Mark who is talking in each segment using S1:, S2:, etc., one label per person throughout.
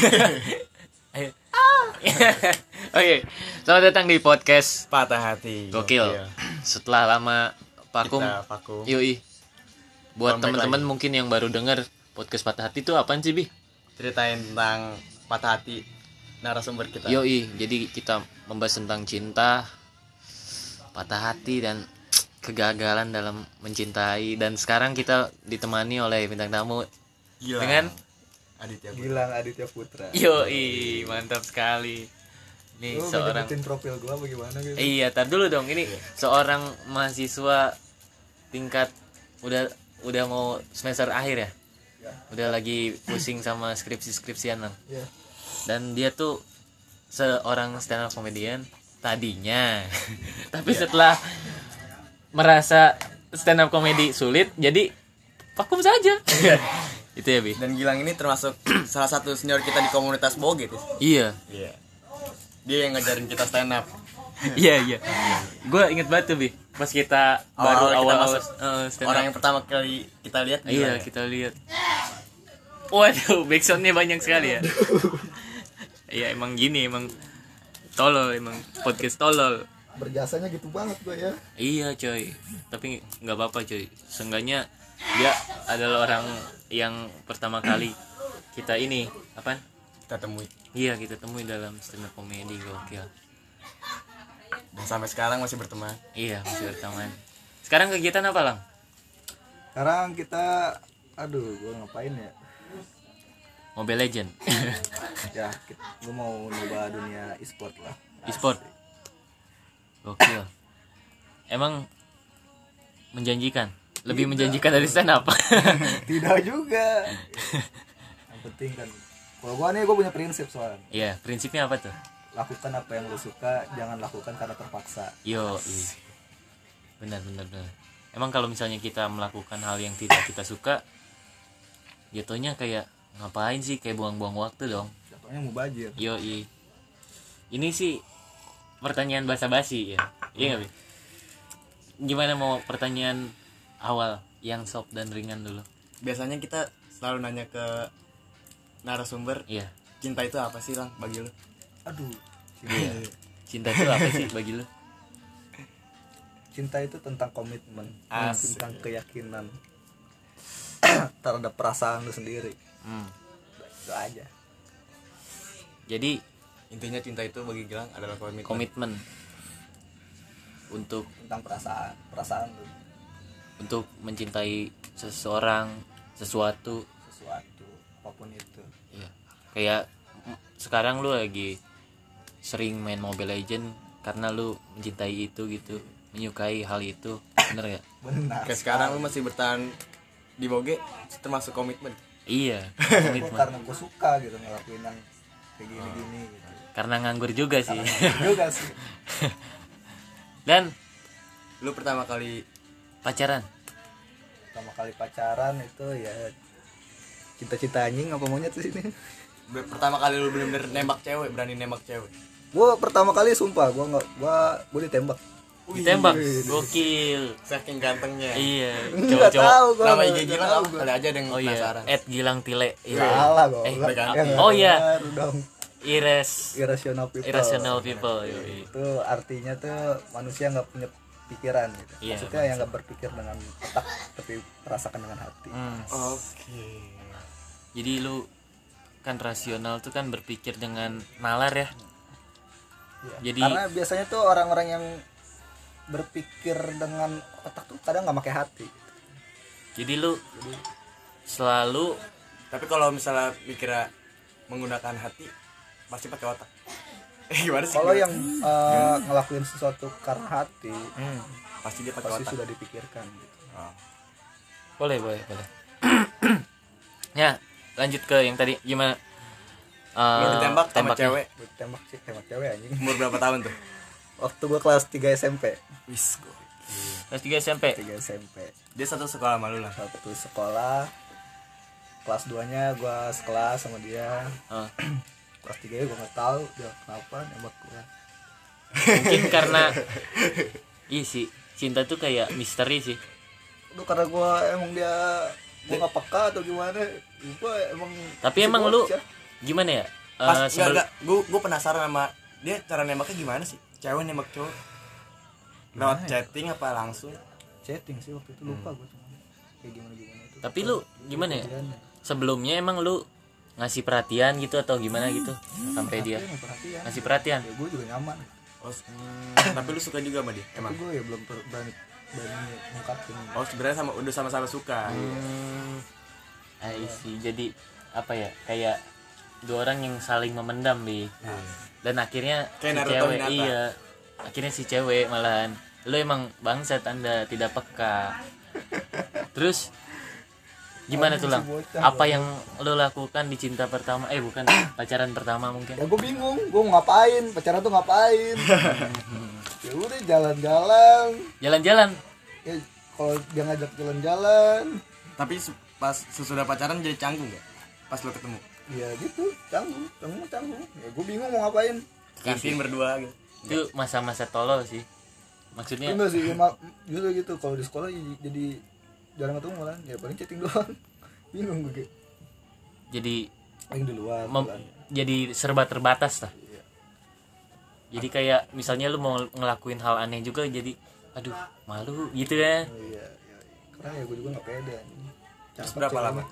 S1: Ayo. Oke, selamat datang di podcast
S2: Patah Hati.
S1: Gokil. Setelah lama vakum.
S2: Kita vakum.
S1: Yoi. Buat
S2: Comeback
S1: teman-teman
S2: lagi.
S1: mungkin yang baru dengar podcast Patah Hati itu apaan sih, Bi?
S2: Ceritain tentang patah hati narasumber kita.
S1: Yoi, jadi kita membahas tentang cinta, patah hati dan kegagalan dalam mencintai. Dan sekarang kita ditemani oleh bintang tamu
S2: Gila.
S1: dengan
S3: Gilang Aditya Putra.
S1: Yoi, mantap sekali. Nih
S3: Lu
S1: seorang
S3: nyebutin profil gua bagaimana gitu?
S1: Iya, tar dulu dong. Ini seorang mahasiswa tingkat udah mau semester akhir ya.
S3: Ya.
S1: Udah lagi pusing sama skripsian lah.
S3: Ya.
S1: Dan dia tuh seorang stand up comedian tadinya. Tapi setelah merasa stand up comedy sulit, jadi vakum saja. Itu ya, Bi.
S2: Dan Gilang ini termasuk salah satu senior kita di komunitas Boge tuh.
S1: Iya.
S2: Iya. Dia yang ngajarin kita stand up.
S1: Iya. Gue inget banget tuh, Bi. Pas kita baru awal-awal stand up.
S2: Orang yang pertama kali kita lihat
S1: Iya,
S2: Gilang ya?
S1: kita lihat. Waduh, backsoundnya banyak sekali ya. Iya, emang gini, emang tolol, emang podcast tolol.
S3: Berjasanya gitu banget gua ya.
S1: Iya, coy. Tapi nggak apa-apa, coy. Seenggaknya dia adalah orang yang pertama kali kita ini, apaan?
S2: Kita temui.
S1: Iya, kita temui dalam stand up comedy. Gokil.
S2: Dan sampai sekarang masih berteman.
S1: Iya, masih berteman. Sekarang kegiatan apa, Lang?
S3: Sekarang kita gua ngapain ya?
S1: Mobile Legend.
S3: Ya, gua mau nyoba dunia e-sport lah.
S1: E-sport. Gokil. Emang menjanjikan. Lebih menjanjikan dari stand up.
S3: Tidak juga. Yang penting kan kalau gua punya prinsip soalnya.
S1: Iya, prinsipnya apa tuh?
S3: Lakukan apa yang lu suka, jangan lakukan karena terpaksa.
S1: Yo, benar. Emang kalau misalnya kita melakukan hal yang tidak kita suka, jatuhnya kayak ngapain sih, kayak buang-buang waktu dong.
S3: Jatuhnya mubazir.
S1: Yo, ini sih pertanyaan basa-basi ya. Iya nggak, Bi? Gimana mau pertanyaan awal yang soft dan ringan dulu?
S2: Biasanya kita selalu nanya ke narasumber,
S1: Iya.
S2: cinta itu apa sih, Lang, bagi lu?
S3: Aduh.
S1: Iya. Cinta itu apa sih bagi lu?
S3: Cinta itu tentang komitmen,
S2: Asik.
S3: tentang keyakinan terhadap perasaan lu sendiri. Itu aja.
S1: Jadi
S2: Intinya cinta itu bagi Gilang adalah komitmen.
S1: komitmen untuk
S3: Tentang perasaan lu,
S1: mencintai seseorang, sesuatu.
S3: apapun itu.
S1: Iya. Kayak sekarang lu lagi sering main Mobile Legend karena lu mencintai itu gitu, menyukai hal itu. Bener ya?
S3: Benar.
S2: Kayak sekarang lu masih bertahan di Boge termasuk komitmen.
S1: Iya,
S3: Gua
S1: komitmen.
S3: karena gue suka gitu ngelakuin yang kayak gini gitu.
S1: Karena nganggur juga sih.
S3: Juga sih.
S1: Dan
S2: Lu pertama kali
S1: pacaran.
S3: Pertama kali pacaran itu ya cinta-cinta anjing apa monyet sih ini.
S2: pertama kali lu bener-bener nembak cewek, berani nembak cewek.
S3: Gue pertama kali sumpah gue ditembak.
S1: Ditembak. Gokil.
S2: Saking gantengnya.
S1: Iya,
S3: Nggak tahu gua.
S2: Nama IG
S3: nggak
S2: Gilang
S3: tahu
S2: apa?
S3: gua.
S2: Kali aja ada yang
S1: Oh iya,
S2: penasaran.
S1: @gilangtile. Iya.
S3: Salah gue.
S1: oh iya.
S3: Dong.
S1: Irrational
S3: Irrational people.
S1: people. Yoi.
S3: Itu artinya tuh manusia nggak punya pikiran gitu.
S1: Iya,
S3: Maksudnya yang nggak berpikir dengan otak tapi merasakan dengan hati.
S2: Oke.
S1: Jadi lu kan rasional tuh kan berpikir dengan nalar ya.
S3: Iya.
S1: Jadi
S3: Karena biasanya tuh orang-orang yang berpikir dengan otak tuh kadang nggak pakai hati.
S1: jadi lu selalu
S2: Tapi kalau misalnya mikirnya menggunakan hati, pasti pakai otak. Gimana sih?
S3: Kalau yang ngelakuin sesuatu karena hati,
S2: pasti dia pakai
S3: pasti
S2: otak.
S3: sudah dipikirkan gitu.
S1: boleh. Ya, lanjut ke yang tadi gimana?
S2: Lu ditembak sama
S1: tembaknya.
S2: cewek.
S3: Tembak cewek anjing.
S2: Umur berapa tahun tuh?
S3: Waktu gua kelas 3 SMP.
S2: Wis,
S1: Kelas 3 SMP.
S3: 3 SMP.
S2: dia satu sekolah sama lu lah.
S3: Satu sekolah. Kelas 2-nya gua sekelas sama dia.
S1: Oh.
S3: Kelas 3-nya gua enggak tahu dia kenapa nembak gua.
S1: Mungkin karena iya sih, cinta tuh kayak misteri sih.
S3: Itu karena gua emang dia gua enggak peka atau gimana. Gua emang
S1: Tapi emang lu
S3: bocah.
S1: gimana ya?
S2: Pas enggak, gue penasaran sama dia cara nembaknya gimana sih? Cewek nembak cowok lewat chatting apa langsung?
S3: Chatting sih waktu itu, lupa gue cuma kayak gimana itu.
S1: Tapi lu gimana ya? Sebelumnya emang lu ngasih perhatian gitu atau gimana gitu sampai dia ngasih perhatian?
S3: Ya gue juga nyaman.
S2: Oh, tapi lu suka juga sama dia emang?
S3: Tapi gue ya belum berani ngungkapin.
S2: Oh sebenarnya udah sama-sama suka.
S1: I see. Jadi apa ya, kayak dua orang yang saling memendam dan akhirnya
S2: Kayak
S1: si
S2: Naruto
S1: cewek
S2: Hinata.
S1: akhirnya si cewek malahan, lu emang bangsat, Anda tidak peka. Terus gimana tuh Lang? Apa yang lu lakukan di cinta pertama, bukan pacaran pertama mungkin?
S3: Ya gue bingung, gue mau ngapain, pacaran tuh ngapain. Ya udah jalan-jalan. Ya kalau dia ngajak jalan-jalan,
S2: Tapi pas sesudah pacaran jadi canggung gak? Pas lo ketemu?
S3: ya gitu, canggung. Ya gue bingung mau ngapain.
S2: Kantin berdua gitu.
S1: Itu masa-masa tolol sih. Maksudnya
S3: Enggak sih, ya, gitu. Kalau di sekolah jadi jarang ketemu malah. Ya paling chatting doang. Bingung gue.
S1: jadi
S3: Paling di luar.
S1: jadi serba terbatas lah.
S3: Iya.
S1: Jadi kayak misalnya lu mau ngelakuin hal aneh juga, jadi aduh malu gitu ya.
S3: Iya. Karena ya gue juga nggak pede.
S2: Terus
S3: Cakep
S2: berapa
S3: ceweknya.
S2: lama?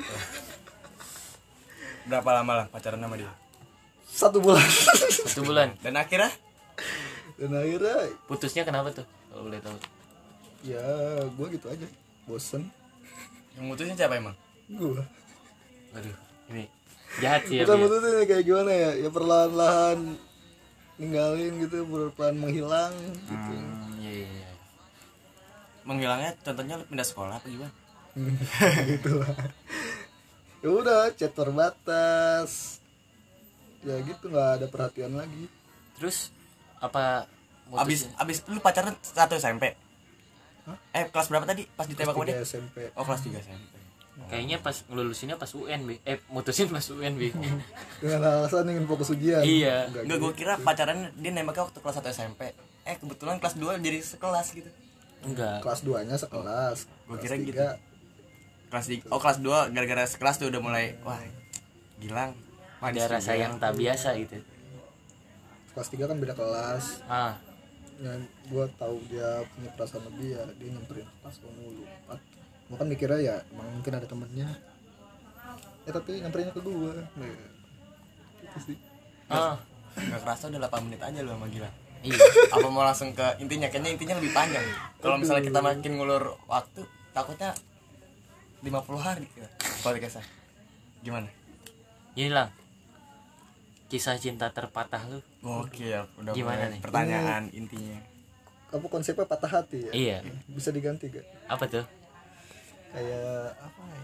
S2: Berapa lama lah pacaran sama dia?
S3: 1 bulan.
S1: 1 bulan.
S2: Dan akhirnya?
S3: Dan akhirnya
S1: Putusnya kenapa tuh kalau boleh tahu?
S3: ya gue gitu aja, bosen.
S2: Yang mutusin siapa emang?
S3: Gue
S1: Aduh, ini jahat sih ya.
S3: bukan
S1: Bi.
S3: putusin ya, kayak gimana ya, ya perlahan-lahan ninggalin gitu, perlahan menghilang gitu.
S1: Iya.
S2: Menghilangnya contohnya lu pindah sekolah apa gimana?
S3: Gitu lah. Ya udah, chat terbatas. Ya gitu, nggak ada perhatian lagi.
S1: Terus apa mutusin?
S2: Abis lu pacaran 1 SMP?
S3: Hah?
S2: Kelas berapa tadi pas ditembak sama dia?
S3: 3 SMP.
S2: Oh kelas 3 SMP.
S1: Kayaknya pas ngelulusinnya pas UN, Bi. Mutusin pas UN, Bi.
S3: Dengan alasan ingin fokus ujian.
S1: Iya.
S2: Enggak, gue kira pacaran dia nembaknya waktu kelas 1 SMP. Kebetulan kelas 2 jadi sekelas gitu.
S1: Enggak.
S3: Kelas 2-nya sekelas.
S2: Gua
S3: Kelas
S2: kira gitu.
S3: 3
S2: Kelas 2 gara-gara sekelas tuh udah mulai wah Gilang
S1: Ada rasa yang tak biasa gitu.
S3: Kelas 3 kan beda kelas.
S1: Ah,
S3: Yang gue tahu dia punya perasaan lebih, ya dia nyamperin kelas mulu. Gue kan mikirnya ya emang mungkin ada temennya. Tapi nyamperinnya ke gue. Gitu sih.
S2: Gak kerasa udah 8 menit aja lu sama Gilang.
S1: iya.
S2: Apa mau langsung ke intinya? Kayaknya intinya lebih panjang. Kalau misalnya kita makin ngulur waktu, takutnya 50 hari gitu. Podcastnya. Gimana?
S1: Jadi Lang, kisah cinta terpatah lu
S2: Oke ya, udah
S1: Gimana
S2: mulai
S1: nih?
S2: pertanyaan intinya.
S3: Apa konsepnya patah hati ya?
S1: Iya.
S3: Bisa diganti gak?
S1: apa tuh?
S3: Kayak apa ya?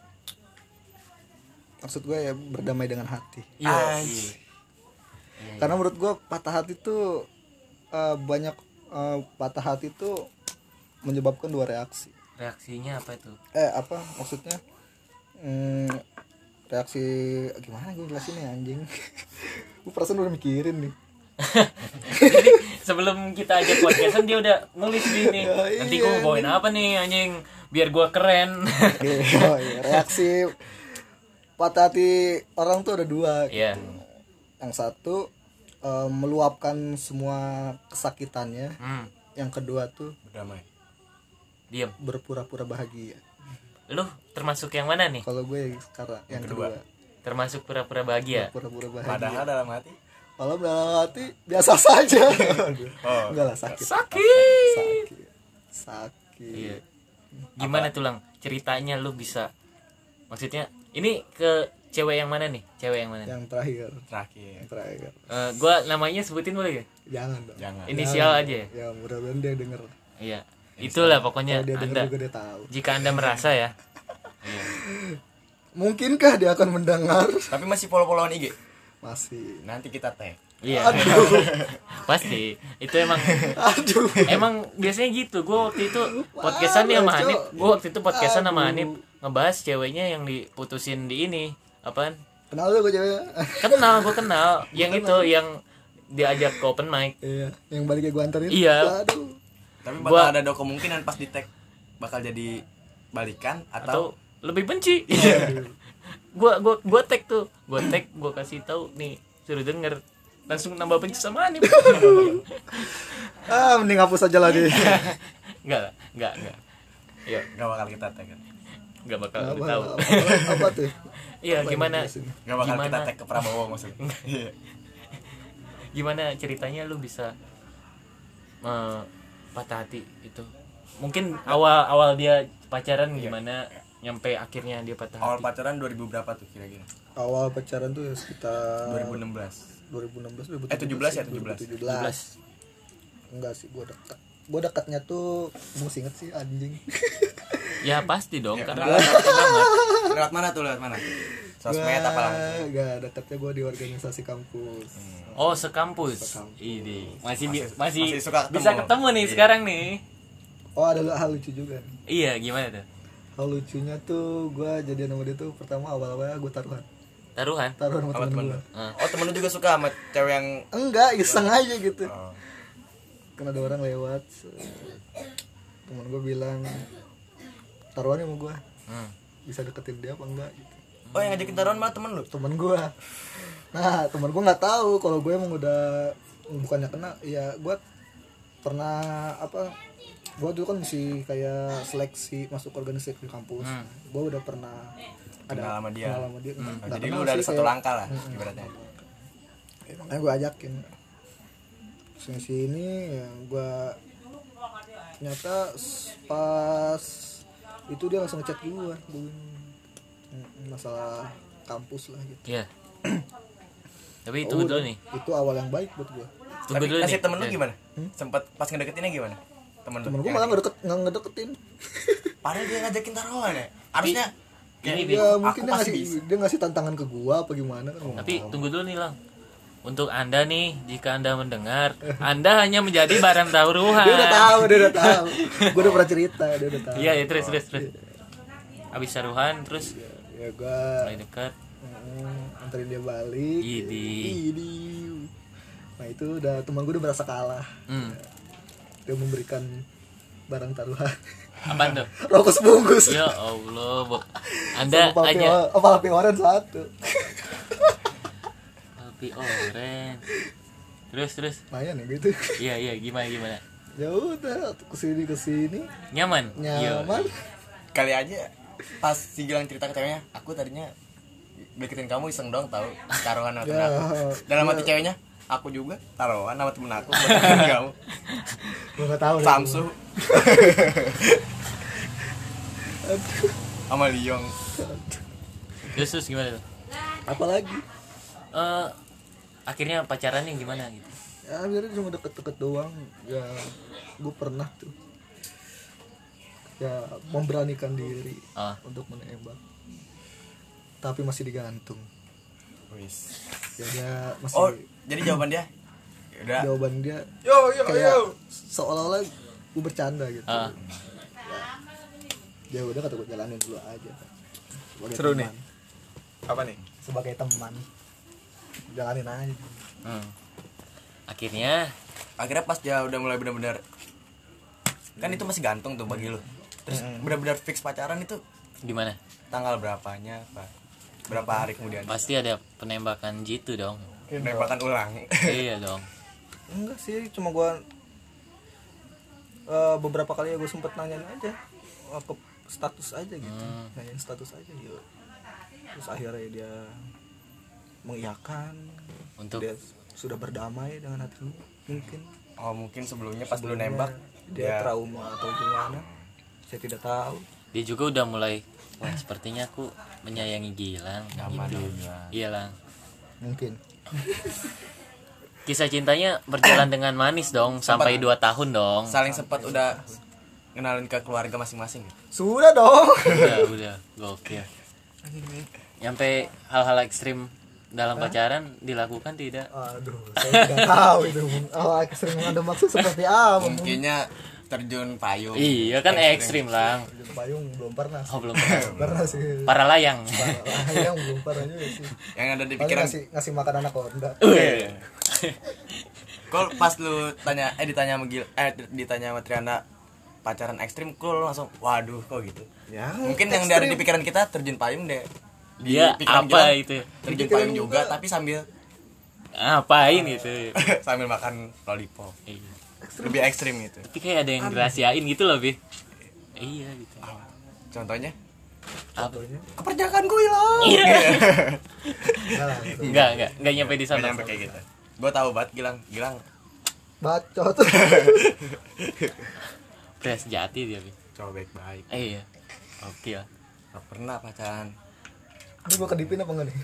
S3: Maksud gue ya berdamai dengan hati.
S1: Iya.
S3: Karena menurut gue patah hati tuh banyak, patah hati tuh menyebabkan 2 reaksi.
S1: Reaksinya apa itu?
S3: Apa maksudnya? Reaksi gimana gue jelasinnya anjing? Gue perasaan udah mikirin nih.
S1: Jadi sebelum kita ajak podcastan dia udah nulis gini.
S3: Ya,
S1: Nanti
S3: iya,
S1: gue mau bawain apa nih anjing biar gue keren.
S3: Oke, oh iya, reaksi patah hati orang tuh ada 2 gitu.
S1: Iya.
S3: Yang satu meluapkan semua kesakitannya. Yang kedua tuh
S2: Berdamai.
S1: Diam.
S3: berpura-pura bahagia.
S1: Lu termasuk yang mana nih?
S3: Kalau gue sekarang yang kedua,
S1: Termasuk pura-pura bahagia.
S3: pura-pura bahagia.
S2: Padahal dalam hati
S3: Kalau dalam hati biasa saja.
S2: Oh.
S3: Enggak lah, sakit.
S1: Sakit.
S3: Sakit.
S1: Iya. Gimana tuh Lang? Ceritanya lu bisa, maksudnya ini ke cewek yang mana nih? Cewek yang mana?
S3: Yang terakhir.
S2: terakhir.
S1: Gua namanya sebutin boleh gak?
S3: Jangan dong.
S2: Jangan.
S1: Inisial aja ya?
S3: Ya mudah-mudahan dia denger.
S1: Iya. Itulah pokoknya
S3: Kalau dia denger
S1: Anda.
S3: juga dia tahu.
S1: Jika Anda merasa ya. Iya.
S3: Mungkinkah dia akan mendengar?
S2: Tapi masih follow-followan IG.
S3: Masih.
S2: Nanti kita tag.
S1: Iya. Pasti. Itu emang
S3: Aduh.
S1: emang biasanya gitu. Gua waktu itu podcastan nih sama
S3: Cok.
S1: Hanif. Gua waktu itu podcastan sama
S3: Aduh.
S1: Hanif ngebahas ceweknya yang diputusin di ini. Apaan?
S3: Kenal lu gue ceweknya?
S1: Gua kenal. Yang itu yang diajak ke open mic.
S3: Iya, yang baliknya gue anterin.
S1: Iya.
S3: Aduh.
S2: Tapi
S1: Gua-
S2: bakal ada kemungkinan pas di tag bakal jadi balikan
S1: Atau
S2: atau
S1: lebih benci.
S3: Aduh.
S1: Gua tag tuh. Gua kasih tahu nih, suruh denger. Langsung nambah benci sama Hanif.
S3: Mending hapus aja lagi.
S1: Enggak. Iya,
S2: Gak bakal kita tag kan.
S1: enggak bakal lu
S3: apa,
S1: tahu.
S3: apa tuh?
S1: Iya,
S3: Apa
S1: gimana?
S3: yang dijelasin?
S2: Gak bakal kita
S1: Gimana?
S2: tag ke Prabowo maksudnya. Iya.
S1: Gimana ceritanya lu bisa patah hati itu? Mungkin awal dia pacaran gimana nyampe akhirnya dia patah
S2: Awal
S1: hati.
S2: pacaran 2000 berapa tuh kira-kira?
S3: Awal pacaran tuh ya sekitar
S2: 2016.
S3: 2016
S2: 17 ya,
S3: 17. Enggak sih, gua dekatnya tuh mesti inget sih anjing.
S1: Ya pasti dong,
S2: Ya,
S1: karena
S2: kenapa?
S1: lu deket banget.
S2: Lewat mana tuh? Sosmed apa langsung?
S3: Enggak, dekatnya gua di organisasi kampus.
S1: Oh, sekampus.
S3: Sekampus.
S1: Ini masih
S2: masih suka
S1: bisa
S2: ketemu.
S1: ketemu nih
S2: Iya.
S1: sekarang nih.
S3: Oh, ada hal lucu juga nih.
S1: Iya, gimana tuh?
S3: Hal lucunya tuh gua jadian sama dia tuh pertama awal-awalnya gua taruhan
S1: Taruhan.
S3: sama
S2: Sama
S3: temen
S2: temen
S3: gua.
S2: lu. Oh, temen lu juga suka sama cewek yang
S3: Enggak, iseng aja gitu.
S2: oh.
S3: Kan ada orang lewat, temen gua bilang taruhan sama gua, bisa deketin dia apa enggak gitu.
S2: Oh, yang ngajakin taruhan malah temen lu.
S3: Temen gua, nah temen gua nggak tahu kalau gue emang udah bukannya kena, ya gua pernah apa, gua dulu kan mesti kayak seleksi masuk organisasi di kampus. Gua udah pernah
S2: Kenal sama dia.
S3: kenal sama dia. Nggak
S2: Jadi
S3: kenal
S2: lu udah ada
S3: sih,
S2: satu
S3: kayak-
S2: langkah lah ibaratnya.
S3: Ya, makanya gue ajakin sini ya, gue ternyata pas itu dia langsung ngechat gue masalah kampus lah gitu.
S1: Iya. Tapi tunggu dulu nih.
S3: Itu awal yang baik buat gue.
S1: Tunggu
S2: Tapi
S1: dulu nih.
S2: nasib temen lu
S1: Dan-
S2: gimana? Sempet pas ngedeketinnya gimana? Temen lu.
S3: Temen gue
S2: Yang
S3: malah
S2: ngajakin.
S3: nggak ngedeketin.
S2: Padahal dia ngajakin taruhan ya. Harusnya
S1: Ini
S2: kayak,
S1: nih.
S3: Ya mungkin
S2: aku
S3: dia
S2: pasti
S3: ngasih, dia ngasih tantangan ke gue apa gimana kan.
S1: Tapi tunggu dulu nih, Lang. Untuk Anda nih, jika Anda mendengar, Anda hanya menjadi barang taruhan.
S3: dia udah tahu. Gue udah pernah cerita, dia udah tahu.
S1: Iya, ya, terus. Habis taruhan terus
S3: Ya gue
S1: mulai dekat.
S3: anterin dia balik.
S1: Idi.
S3: Nah itu udah teman gue udah merasa kalah. Dia memberikan barang taruhan.
S1: Apaan tuh?
S3: Rokok sebungkus.
S1: Ya Allah, Anda
S3: Sama
S1: aja
S3: papi orange satu.
S1: Papi oren. Terus.
S3: Lumayan ya gitu.
S1: Iya, gimana?
S3: Ya udah kesini
S1: Nyaman?
S3: nyaman.
S2: kali aja pas si Gilang cerita ke ceweknya, aku tadinya deketin kamu iseng dong tahu taruhan sama temen
S3: Ya,
S2: aku. Dalam hati ceweknya, aku juga taruhan sama temen aku buat deketin kamu.
S3: Gue nggak tahu. deh.
S2: Samsu. Sama Liong.
S1: Terus gimana tuh?
S3: Apalagi?
S1: Akhirnya pacarannya gimana gitu?
S3: Ya akhirnya cuma deket-deket doang. Ya gue pernah tuh. Ya memberanikan diri untuk menembak. Tapi masih digantung.
S2: Wis.
S3: Ya dia masih.
S2: Oh, jadi jawaban dia udah.
S3: Jawaban dia
S2: Yo
S3: kayak seolah-olah gue bercanda gitu. Ya udah kata gue jalanin dulu aja. Sebagai
S2: Seru
S3: teman.
S2: nih. Apa nih?
S3: Sebagai teman. Jalanin aja.
S1: Akhirnya
S2: Pas dia udah mulai benar-benar kan itu masih gantung tuh bagi lu. Terus benar-benar fix pacaran itu
S1: gimana?
S2: tanggal berapanya apa? Berapa hari kemudian?
S1: Pasti ada penembakan jitu dong.
S2: Penembakan ulang.
S1: Iya dong.
S3: Enggak sih, cuma gue beberapa kali ya gue sempet nanyain aja ke status aja gitu, nanyain status aja gitu. Terus akhirnya dia mengiyakan
S1: Untuk
S3: dia sudah berdamai dengan hatinya mungkin.
S2: Oh, mungkin sebelumnya pas lu nembak
S3: dia trauma atau gimana, saya tidak tahu.
S1: dia juga udah mulai, wah sepertinya aku menyayangi Gilang gitu. Iya, Lang.
S3: Mungkin
S1: Kisah cintanya berjalan dengan manis dong sampai 2 tahun dong.
S2: saling sempat udah kenalin ke keluarga masing-masing gitu.
S3: sudah dong.
S1: Udah gokil. Nyampe hal-hal ekstrim dalam pacaran dilakukan tidak?
S3: Aduh, saya tidak tahu itu. Oh, sering ada maksud seperti apa?
S2: Mungkinnya terjun payung.
S1: Iya kan ekstrim, Lang.
S3: Payung belum pernah.
S1: Oh belum pernah.
S3: Pernah sih.
S1: Para layang.
S3: Yang belum pernah juga sih.
S2: Yang ada di
S3: Paling
S2: pikiran.
S3: ngasih makan anak Honda.
S2: Kol pas lu ditanya sama Triana pacaran ekstrim, kol lu langsung waduh kok gitu.
S3: Ya,
S2: Mungkin yang ada di pikiran kita terjun payung deh.
S1: dia
S2: pikiran
S1: apa
S2: Gilang
S1: itu
S2: terjun payung juga tapi sambil
S1: ngapain gitu.
S2: sambil makan lollipop.
S1: Iya.
S2: Lebih ekstrim gitu.
S1: Tapi kayak ada yang dirahasiain gitu loh Bi. Iya gitu.
S2: Contohnya
S1: Apa?
S2: keperjakanku hilang.
S1: Iya.
S3: Nah, gitu.
S1: Enggak nyampe di
S2: Nggak
S1: sana.
S2: nyampe kayak gitu. Gue tahu banget Gilang
S3: Bacot.
S1: Pria sejati dia Bi.
S2: cowok baik-baik.
S1: Iya. Oke lah.
S2: Gak pernah pacaran.
S3: Ini gua kedipin apa enggak nih?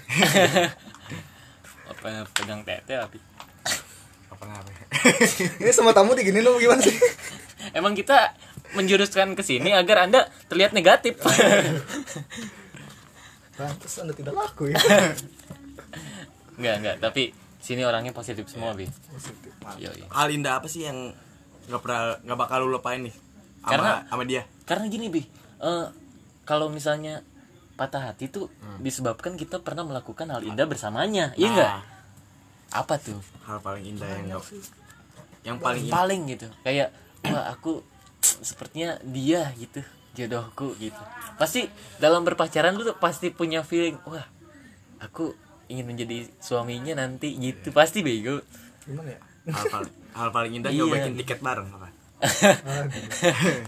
S1: Apa pegang tete tapi
S2: Gak pernah apa.
S3: Ini sama tamu diginin lo gimana sih?
S1: emang kita menjuruskan ke sini agar Anda terlihat negatif.
S3: Pantes Anda tidak laku ya.
S1: Enggak, tapi sini orangnya positif semua, Bi.
S3: Positif.
S1: Iya.
S2: Hal indah apa sih yang nggak bakal lu lupain nih sama dia?
S1: Karena gini, Bi. Kalau misalnya patah hati tuh disebabkan kita pernah melakukan hal indah bersamanya. Iya enggak? Apa tuh?
S2: Hal paling indah yang paling indah.
S1: Paling gitu. Kayak wah, aku sepertinya dia gitu, jodohku gitu. Pasti dalam berpacaran lu tuh pasti punya feeling, wah, aku ingin menjadi suaminya nanti gitu. Pasti bego.
S3: Gimana ya?
S2: Hal paling indah
S1: Iya.
S2: nyobain tiket bareng apa?
S3: Aduh.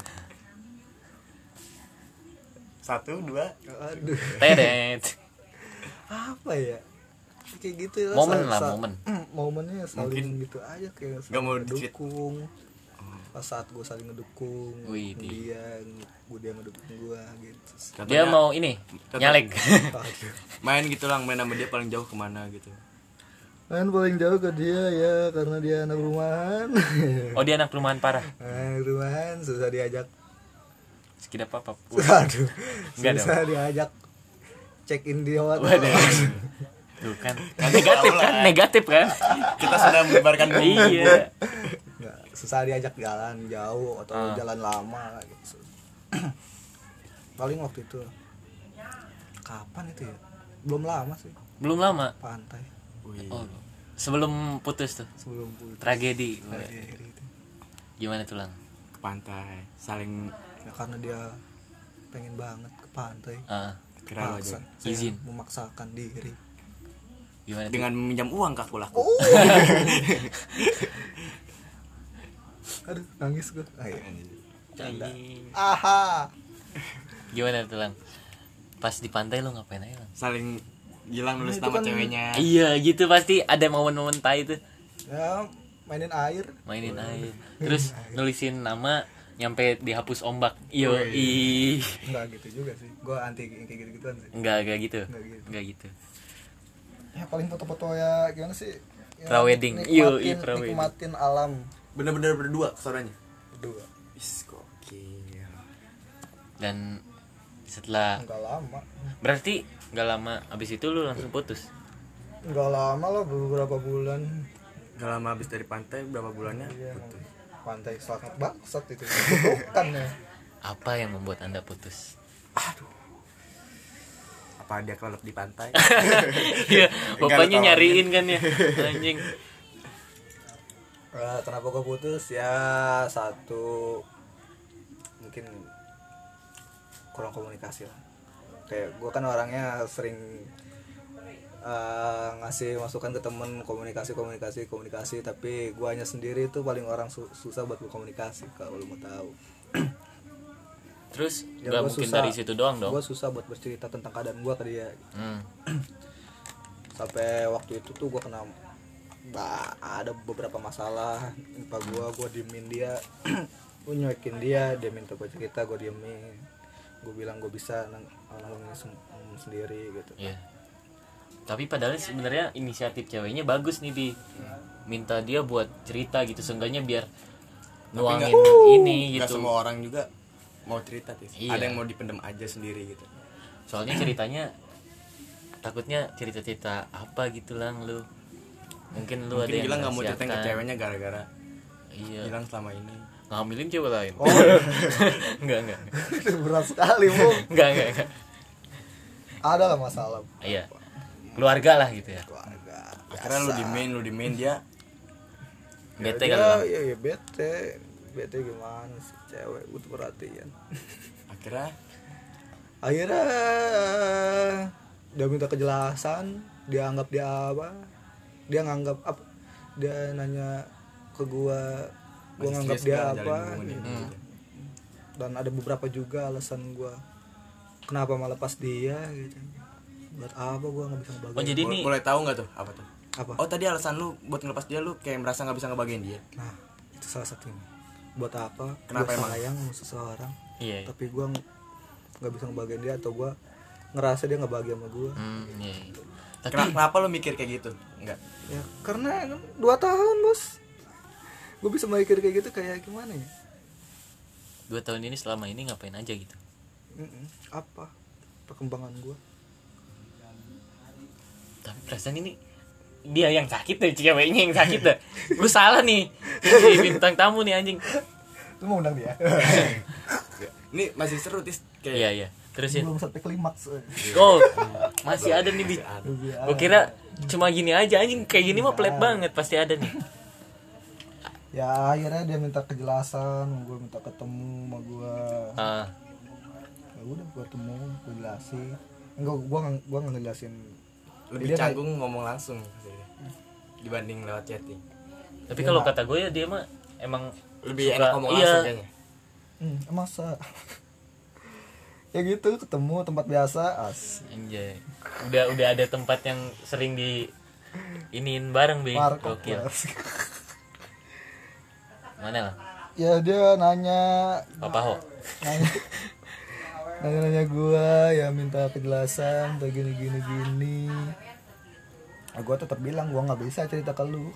S2: 1, 2.
S3: Aduh.
S1: Tedet.
S3: Apa ya? Kayak gitu ya.
S1: Momen lah, momen.
S3: Momennya saling
S2: Mungkin
S3: gitu aja kayak
S2: nggak mau
S3: saling ngedukung. Pas saat gue saling ngedukung,
S1: Wih,
S3: dia ngedukung gue gitu.
S1: Dia mau ini nyalek.
S3: Aduh.
S2: main gitu lang, main sama dia paling jauh kemana gitu.
S3: Main paling jauh ke dia ya karena dia anak rumahan.
S1: Oh, dia anak rumahan parah.
S3: Anak rumahan susah diajak.
S1: Sekitar apa?
S3: Aduh.
S1: Enggak
S3: Susah diajak check in di hotel.
S1: Waduh. Tuh kan. Negatif kan?
S2: Kita sedang menyebarkan bumbu.
S1: Iya.
S3: Nggak, susah diajak jalan jauh atau jalan lama gitu. Paling waktu itu kapan itu ya? Belum lama sih,
S1: Belum lama.
S3: pantai
S2: Wih.
S1: Oh. Sebelum putus tuh.
S3: sebelum putus.
S1: Tragedi.
S3: Tragedi itu.
S1: Gimana tuh, Lang?
S2: Ke pantai, saling
S3: Ya karena dia pengen banget ke pantai.
S2: kira lo aja.
S3: Paksa, saya
S1: Izin.
S3: memaksakan diri.
S1: Gimana tuh?
S2: Dengan meminjam uang ke aku laku.
S3: Aduh, nangis gue. Ayo. Canda.
S1: Anjing.
S3: Aha.
S1: Gimana tuh, Lang? Pas di pantai lo ngapain aja, Lang?
S2: Saling Gilang nulis
S3: Nah, itu
S2: nama
S3: kan-
S2: ceweknya.
S1: Iya, gitu pasti ada momen-momen tai tuh.
S3: Ya, mainin air.
S1: Mainin air. Terus nulisin nama nyampe dihapus ombak. Yo,
S2: Wih.
S3: Enggak gitu juga sih. Gue anti yang kayak gitu-gituan sih.
S1: enggak gitu.
S3: Enggak gitu.
S1: Enggak gitu.
S3: Ya paling foto-foto ya gimana sih? Ya,
S1: Prawedding. Prawedding.
S3: Nikmatin alam
S2: Bener-bener berdua kesorannya.
S3: berdua.
S2: Is gokil.
S1: Dan setelah
S3: Enggak lama.
S1: berarti enggak lama abis itu lu langsung putus.
S3: Enggak lama lah, beberapa bulan.
S2: Gak lama habis dari pantai berapa bulannya?
S3: Iya,
S2: Putus.
S3: pantai sangat bangsat itu. Bukan ya.
S1: Apa yang membuat Anda putus?
S2: Apa dia kelelep di pantai?
S1: Iya,
S2: Enggak,
S1: bapaknya
S2: lu
S1: nyariin kan ya. Anjing.
S3: Kenapa gue putus ya? Satu mungkin kurang komunikasi lah. Kayak gue kan orangnya sering ngasih masukan ke temen komunikasi, tapi gue hanya sendiri tuh paling orang susah buat berkomunikasi kalau lu mau tahu.
S1: Terus
S3: Ya,
S1: nggak
S3: gua
S1: mungkin
S3: susah.
S1: dari situ doang dong.
S3: Gue susah buat bercerita tentang keadaan gue ke dia.
S1: Hmm.
S3: Sampai waktu itu tuh gue kena ada beberapa masalah. Entah gue diemin dia, gue nyuekin dia minta gue cerita, gue diemin. Gue bilang gue bisa nanggung sendiri gitu.
S1: Iya. Tapi padahal sebenarnya inisiatif ceweknya bagus nih, Bi. Minta dia buat cerita gitu, seenggaknya biar nuangin ini
S2: Gak
S1: gitu.
S2: semua orang juga mau cerita Tis.
S1: Iya.
S2: Ada yang mau dipendam aja sendiri gitu.
S1: Soalnya ceritanya takutnya cerita-cerita apa gitu, Lang, lu. Mungkin lu ada
S2: Mungkin
S1: yang
S2: Gilang gak mau ceritain ke
S1: rahasiakan.
S2: ceweknya gara-gara
S1: Iya.
S2: Gilang selama ini
S1: Ngambilin cewek lain.
S3: Oh,
S1: enggak.
S3: berat sekali, Bu.
S1: Enggak.
S3: Ada lah masalah
S1: Iya. Keluarga lah gitu ya.
S3: keluarga.
S2: akhirnya lu dimain dia
S1: Bete
S3: Ya,
S1: kali, Lang.
S3: ya bete gimana sih, cewek butuh perhatian.
S2: akhirnya
S3: Akhirnya dia minta kejelasan, dia anggap dia apa, dia nganggap apa, dia nanya ke gua
S2: Masih
S3: nganggap
S2: serius
S3: dia
S2: nggak
S3: apa
S2: jalin hubungan
S3: gitu.
S2: ini?
S3: Dan ada beberapa juga alasan gua kenapa malah pas dia gitu, buat apa gua nggak bisa ngebagiin.
S1: Oh jadi
S2: Boleh,
S1: nih
S2: boleh tahu nggak tuh apa tuh?
S3: Apa?
S2: Oh tadi alasan lu buat ngelepas dia, lu kayak merasa nggak bisa ngebagiin dia.
S3: Nah itu salah satunya. Buat apa
S2: Kenapa
S3: gua
S2: emang?
S3: sayang sama seseorang
S1: iya.
S3: tapi gua nggak bisa ngebagiin dia, atau gua ngerasa dia nggak bahagia sama gua.
S1: Iya. Tapi
S2: Kenapa lu mikir kayak gitu? Enggak.
S3: Ya karena 2 tahun bos, gue bisa mikir kayak gitu kayak gimana ya.
S1: 2 tahun ini selama ini ngapain aja gitu?
S3: Apa perkembangan gue?
S1: Tapi perasaan ini dia yang sakit deh, ceweknya yang sakit deh. Lu salah nih. Jadi bintang tamu nih anjing.
S3: Lu mau undang dia?
S2: Ini masih seru Tis kayak
S1: Iya iya. Terusin.
S3: Belum sampai klimaks.
S1: Oh, masih ada nih.
S3: Lebih
S1: Gue kira cuma gini aja anjing, kayak gini mah pelit banget, pasti ada nih.
S3: Ya akhirnya dia minta kejelasan, gue minta ketemu sama gue.
S1: Ah,
S3: Ya udah gue ketemu, gue jelasin. Enggak, gue nggak ngejelasin.
S2: lebih
S3: Dia
S2: canggung ngomong langsung dibanding lewat chatting.
S1: tapi kalau kata gue ya dia mah emang
S2: Lebih
S1: suka-
S2: enak ngomong
S1: iya.
S2: langsung kayaknya.
S3: Masa? Ya gitu, ketemu tempat biasa,
S1: Anjay. Udah ada tempat yang sering di iniin bareng, Bing.
S3: Warkop.
S1: Gokil. Mana lah?
S3: Ya dia nanya
S1: Papa Ho.
S3: nanya gua, ya minta kejelasan atau gini. Nah, gua tetap bilang gua nggak bisa cerita ke lu.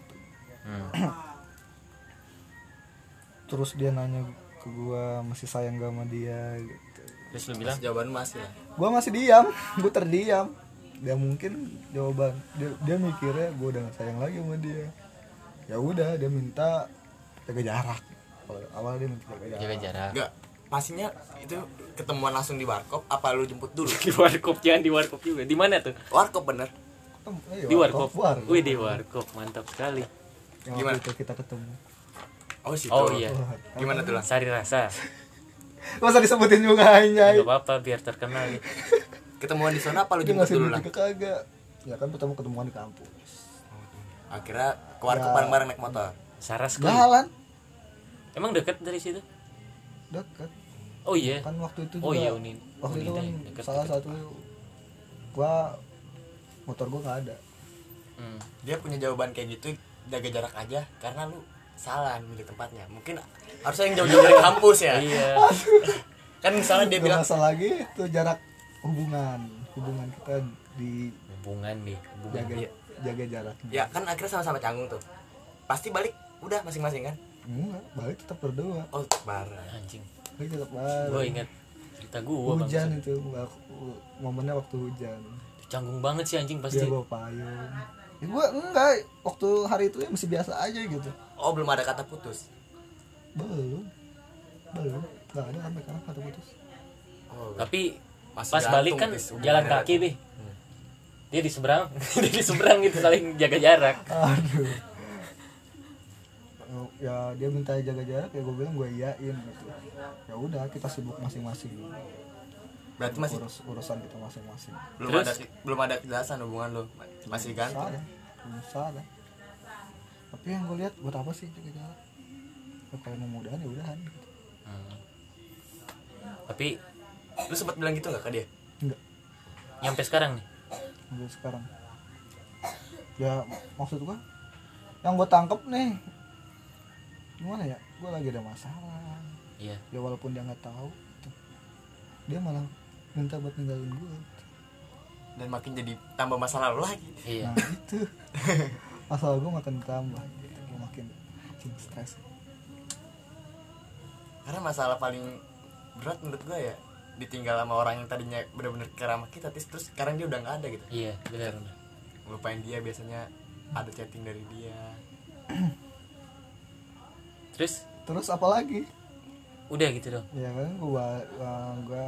S3: Terus dia nanya ke gua masih sayang gak sama dia gitu.
S1: Terus lu bilang,
S2: Jawaban masih lah.
S3: Gua masih diam, gua terdiam. Dia mungkin jawaban dia mikirnya gua udah gak sayang lagi sama dia. Ya udah, dia minta jaga jarak. Awal dia minta jaga
S1: jaga
S3: jarak.
S1: jarak.
S2: Enggak. Pastinya itu ketemuan langsung di warkop apa lu jemput dulu?
S1: Di warkop, jangan di warkop juga. Di mana tuh?
S2: Warkop bener.
S1: Di warkop.
S3: Warkop.
S1: Wih, di warkop. Mantap sekali.
S3: Yang
S2: Gimana?
S3: waktu itu kita ketemu.
S2: Oh situ.
S1: Oh iya.
S2: Gimana tuh lah?
S1: Sari rasa.
S3: Gak usah disebutin juga anjay.
S1: Enggak apa-apa biar terkenal gitu.
S2: Ketemuan di sana apa lu
S3: Dia
S2: jemput
S3: ngasih
S2: dulu
S3: duit
S2: lah?
S3: juga kagak. Ya kan ketemuan di kampus.
S2: Akhirnya ke warkop
S3: Ya.
S2: bareng-bareng naik motor.
S1: Saras kali.
S3: Jalan
S1: Emang deket dari situ?
S3: dekat.
S1: Oh iya.
S3: Kan waktu itu
S1: Oh
S3: juga.
S1: iya,
S3: Waktu itu
S1: Unida
S3: kan
S1: ya, deket,
S3: salah
S1: deket.
S3: satu motor gua nggak ada.
S2: Dia punya jawaban kayak gitu, jaga jarak aja karena lu salah milih tempatnya. Mungkin harusnya yang jauh-jauh dari kampus ya.
S1: Iya.
S2: Kan misalnya dia
S3: Gak
S2: bilang
S3: masalah lagi itu jarak hubungan kita di
S1: Hubungan nih, hubungan.
S3: jaga jarak.
S2: ya kan akhirnya sama-sama canggung tuh. Pasti balik udah masing-masing kan?
S3: Enggak, balik tetap berdua.
S2: Oh, bareng.
S1: Anjing.
S3: Balik tetap bareng.
S1: Gue inget cerita gue
S3: Hujan itu momennya waktu hujan.
S1: canggung banget sih anjing pasti.
S3: Dia bawa payung. Ya gua enggak, waktu hari itu ya masih biasa aja gitu.
S2: Oh, belum ada kata putus.
S3: Belum. Enggak ada sampai sekarang kata putus.
S2: Oh,
S1: Tapi
S2: masih
S1: pas balik kan
S2: gantung, Tis,
S1: jalan
S2: hubungannya.
S1: kaki deh. Dia di seberang, dia di seberang gitu saling jaga jarak.
S3: Aduh. Ya dia minta jaga jarak, ya gue bilang gue iyain gitu. Ya udah, kita sibuk masing-masing.
S2: Berarti masih
S3: Urusan kita masing-masing.
S2: belum ada kejelasan hubungan lo. Masih gantung.
S3: Salah. Tapi yang gue lihat buat apa sih jaga jarak? Ya, kalau mau mudahan ya udahan gitu.
S1: Tapi
S2: Lu sempat bilang gitu enggak ke dia?
S3: Enggak.
S1: nyampe sekarang nih.
S3: Sampai sekarang. Ya maksud gue yang gue tangkep nih, gimana ya, gue lagi ada masalah.
S1: Iya.
S3: Ya walaupun dia nggak tahu gitu. Dia malah minta buat ninggalin gue.
S2: Dan makin jadi tambah masalah lu lagi.
S1: Iya.
S3: Nah itu masalah gue makin tambah gitu. Gue makin stres.
S2: Karena masalah paling berat menurut gue ya ditinggal sama orang yang tadinya benar-benar care sama kita, terus sekarang dia udah nggak ada gitu.
S1: Iya, benar.
S2: Ngelupain dia, biasanya ada chatting dari dia.
S3: Terus apa lagi?
S1: Udah gitu dong.
S3: Ya kan gue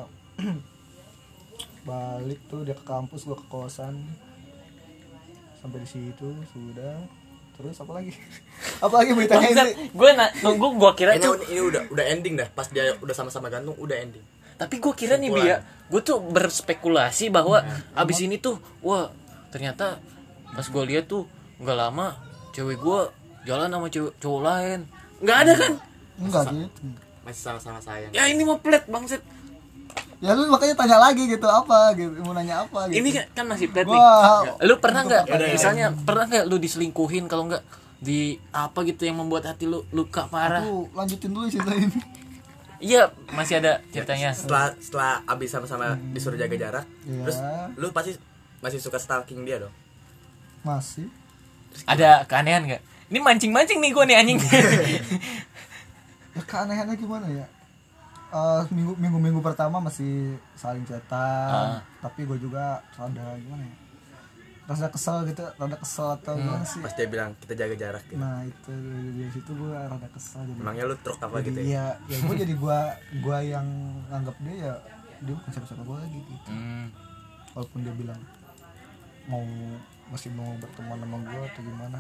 S3: balik tuh, dia ke kampus, gue ke kosan. Sampai di situ sudah. Terus apa lagi? Apa lagi beritanya ini?
S1: Gue nunggu, gue kira
S2: Kayaknya
S1: tuh
S2: ini udah ending dah. Pas dia udah sama-sama gantung udah ending.
S1: Tapi gue kira nih Bia, gue tuh berspekulasi bahwa abis ini tuh, wah ternyata pas gue lihat tuh nggak lama cewek gue jalan sama cowok lain. Nggak ada kan?
S3: Enggak gitu.
S2: Masih sama-sama sayang.
S1: Ya ini mah plat bangset.
S3: Ya lu makanya tanya lagi gitu apa gitu, mau nanya apa gitu.
S1: Ini kan masih plat nih.
S3: Wah,
S1: Lu pernah nggak? Misalnya pernah nggak lu diselingkuhin, kalau nggak di apa gitu yang membuat hati lu luka parah?
S3: aku lanjutin dulu cerita ini.
S1: Iya, masih ada ceritanya.
S2: Setelah abis sama-sama disuruh jaga jarak,
S3: Iya.
S2: terus lu pasti masih suka stalking dia dong.
S3: Masih.
S1: Ada keanehan nggak? Ini mancing-mancing nih gue nih anjing.
S3: Ya keanehannya gimana ya? Minggu pertama masih saling chatan, tapi gue juga rada gimana ya? Rada kesel atau gimana sih?
S2: Pas dia bilang kita jaga jarak gitu.
S3: Nah itu dari situ gue rada kesel jadi.
S2: Emangnya lu truk apa
S3: Jadi
S2: gitu ya?
S3: iya, ya gue jadi gue yang nganggap dia dia bukan siapa-siapa gue lagi gitu. Walaupun dia bilang masih mau berteman sama gue atau gimana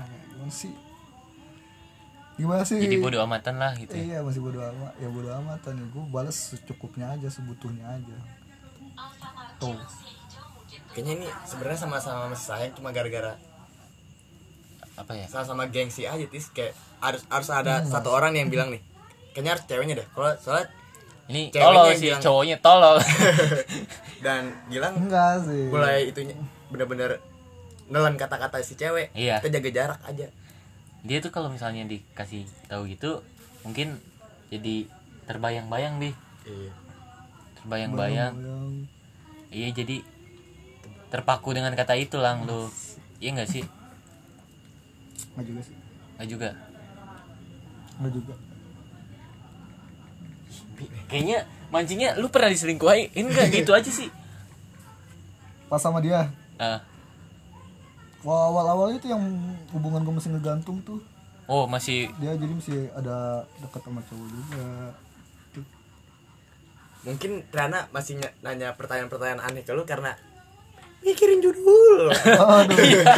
S3: sih?
S1: Jadi bodo amatan lah gitu.
S3: Iya masih bodo amatan ya, gue balas secukupnya aja, sebutuhnya aja. Tuh.
S2: Kayaknya ini sebenarnya sama-sama masih sayang, cuma gara-gara
S1: Apa ya?
S2: sama-sama gengsi aja tis, kayak harus ada satu orang yang bilang nih, kayaknya harus ceweknya deh. Kalau soalnya
S1: Ini
S2: ceweknya
S1: tolol
S2: yang
S1: sih,
S2: bilang-
S1: cowoknya tolol.
S2: dan Gilang
S3: Enggak sih.
S2: mulai itunya bener-bener nelen kata-kata si cewek.
S1: Iya.
S2: Kita jaga jarak aja.
S1: Dia tuh kalau misalnya dikasih tahu gitu, mungkin jadi terbayang-bayang deh.
S2: Iya.
S1: Terbayang-bayang. Iya, jadi terpaku dengan kata itu lang lu. Iya enggak sih?
S3: Enggak juga sih.
S1: Enggak juga.
S3: Enggak juga.
S1: Kayaknya mancingnya lu pernah diselingkuhin enggak gitu aja sih.
S3: Pas sama dia.
S1: Ah.
S3: Wah, awal-awalnya tuh yang hubungan gue masih ngegantung tuh.
S1: Oh, masih
S3: Dia jadi masih ada dekat sama cowok juga.
S2: Mungkin Trana masih nanya pertanyaan-pertanyaan aneh ke lu karena mikirin judul.
S3: Aduh.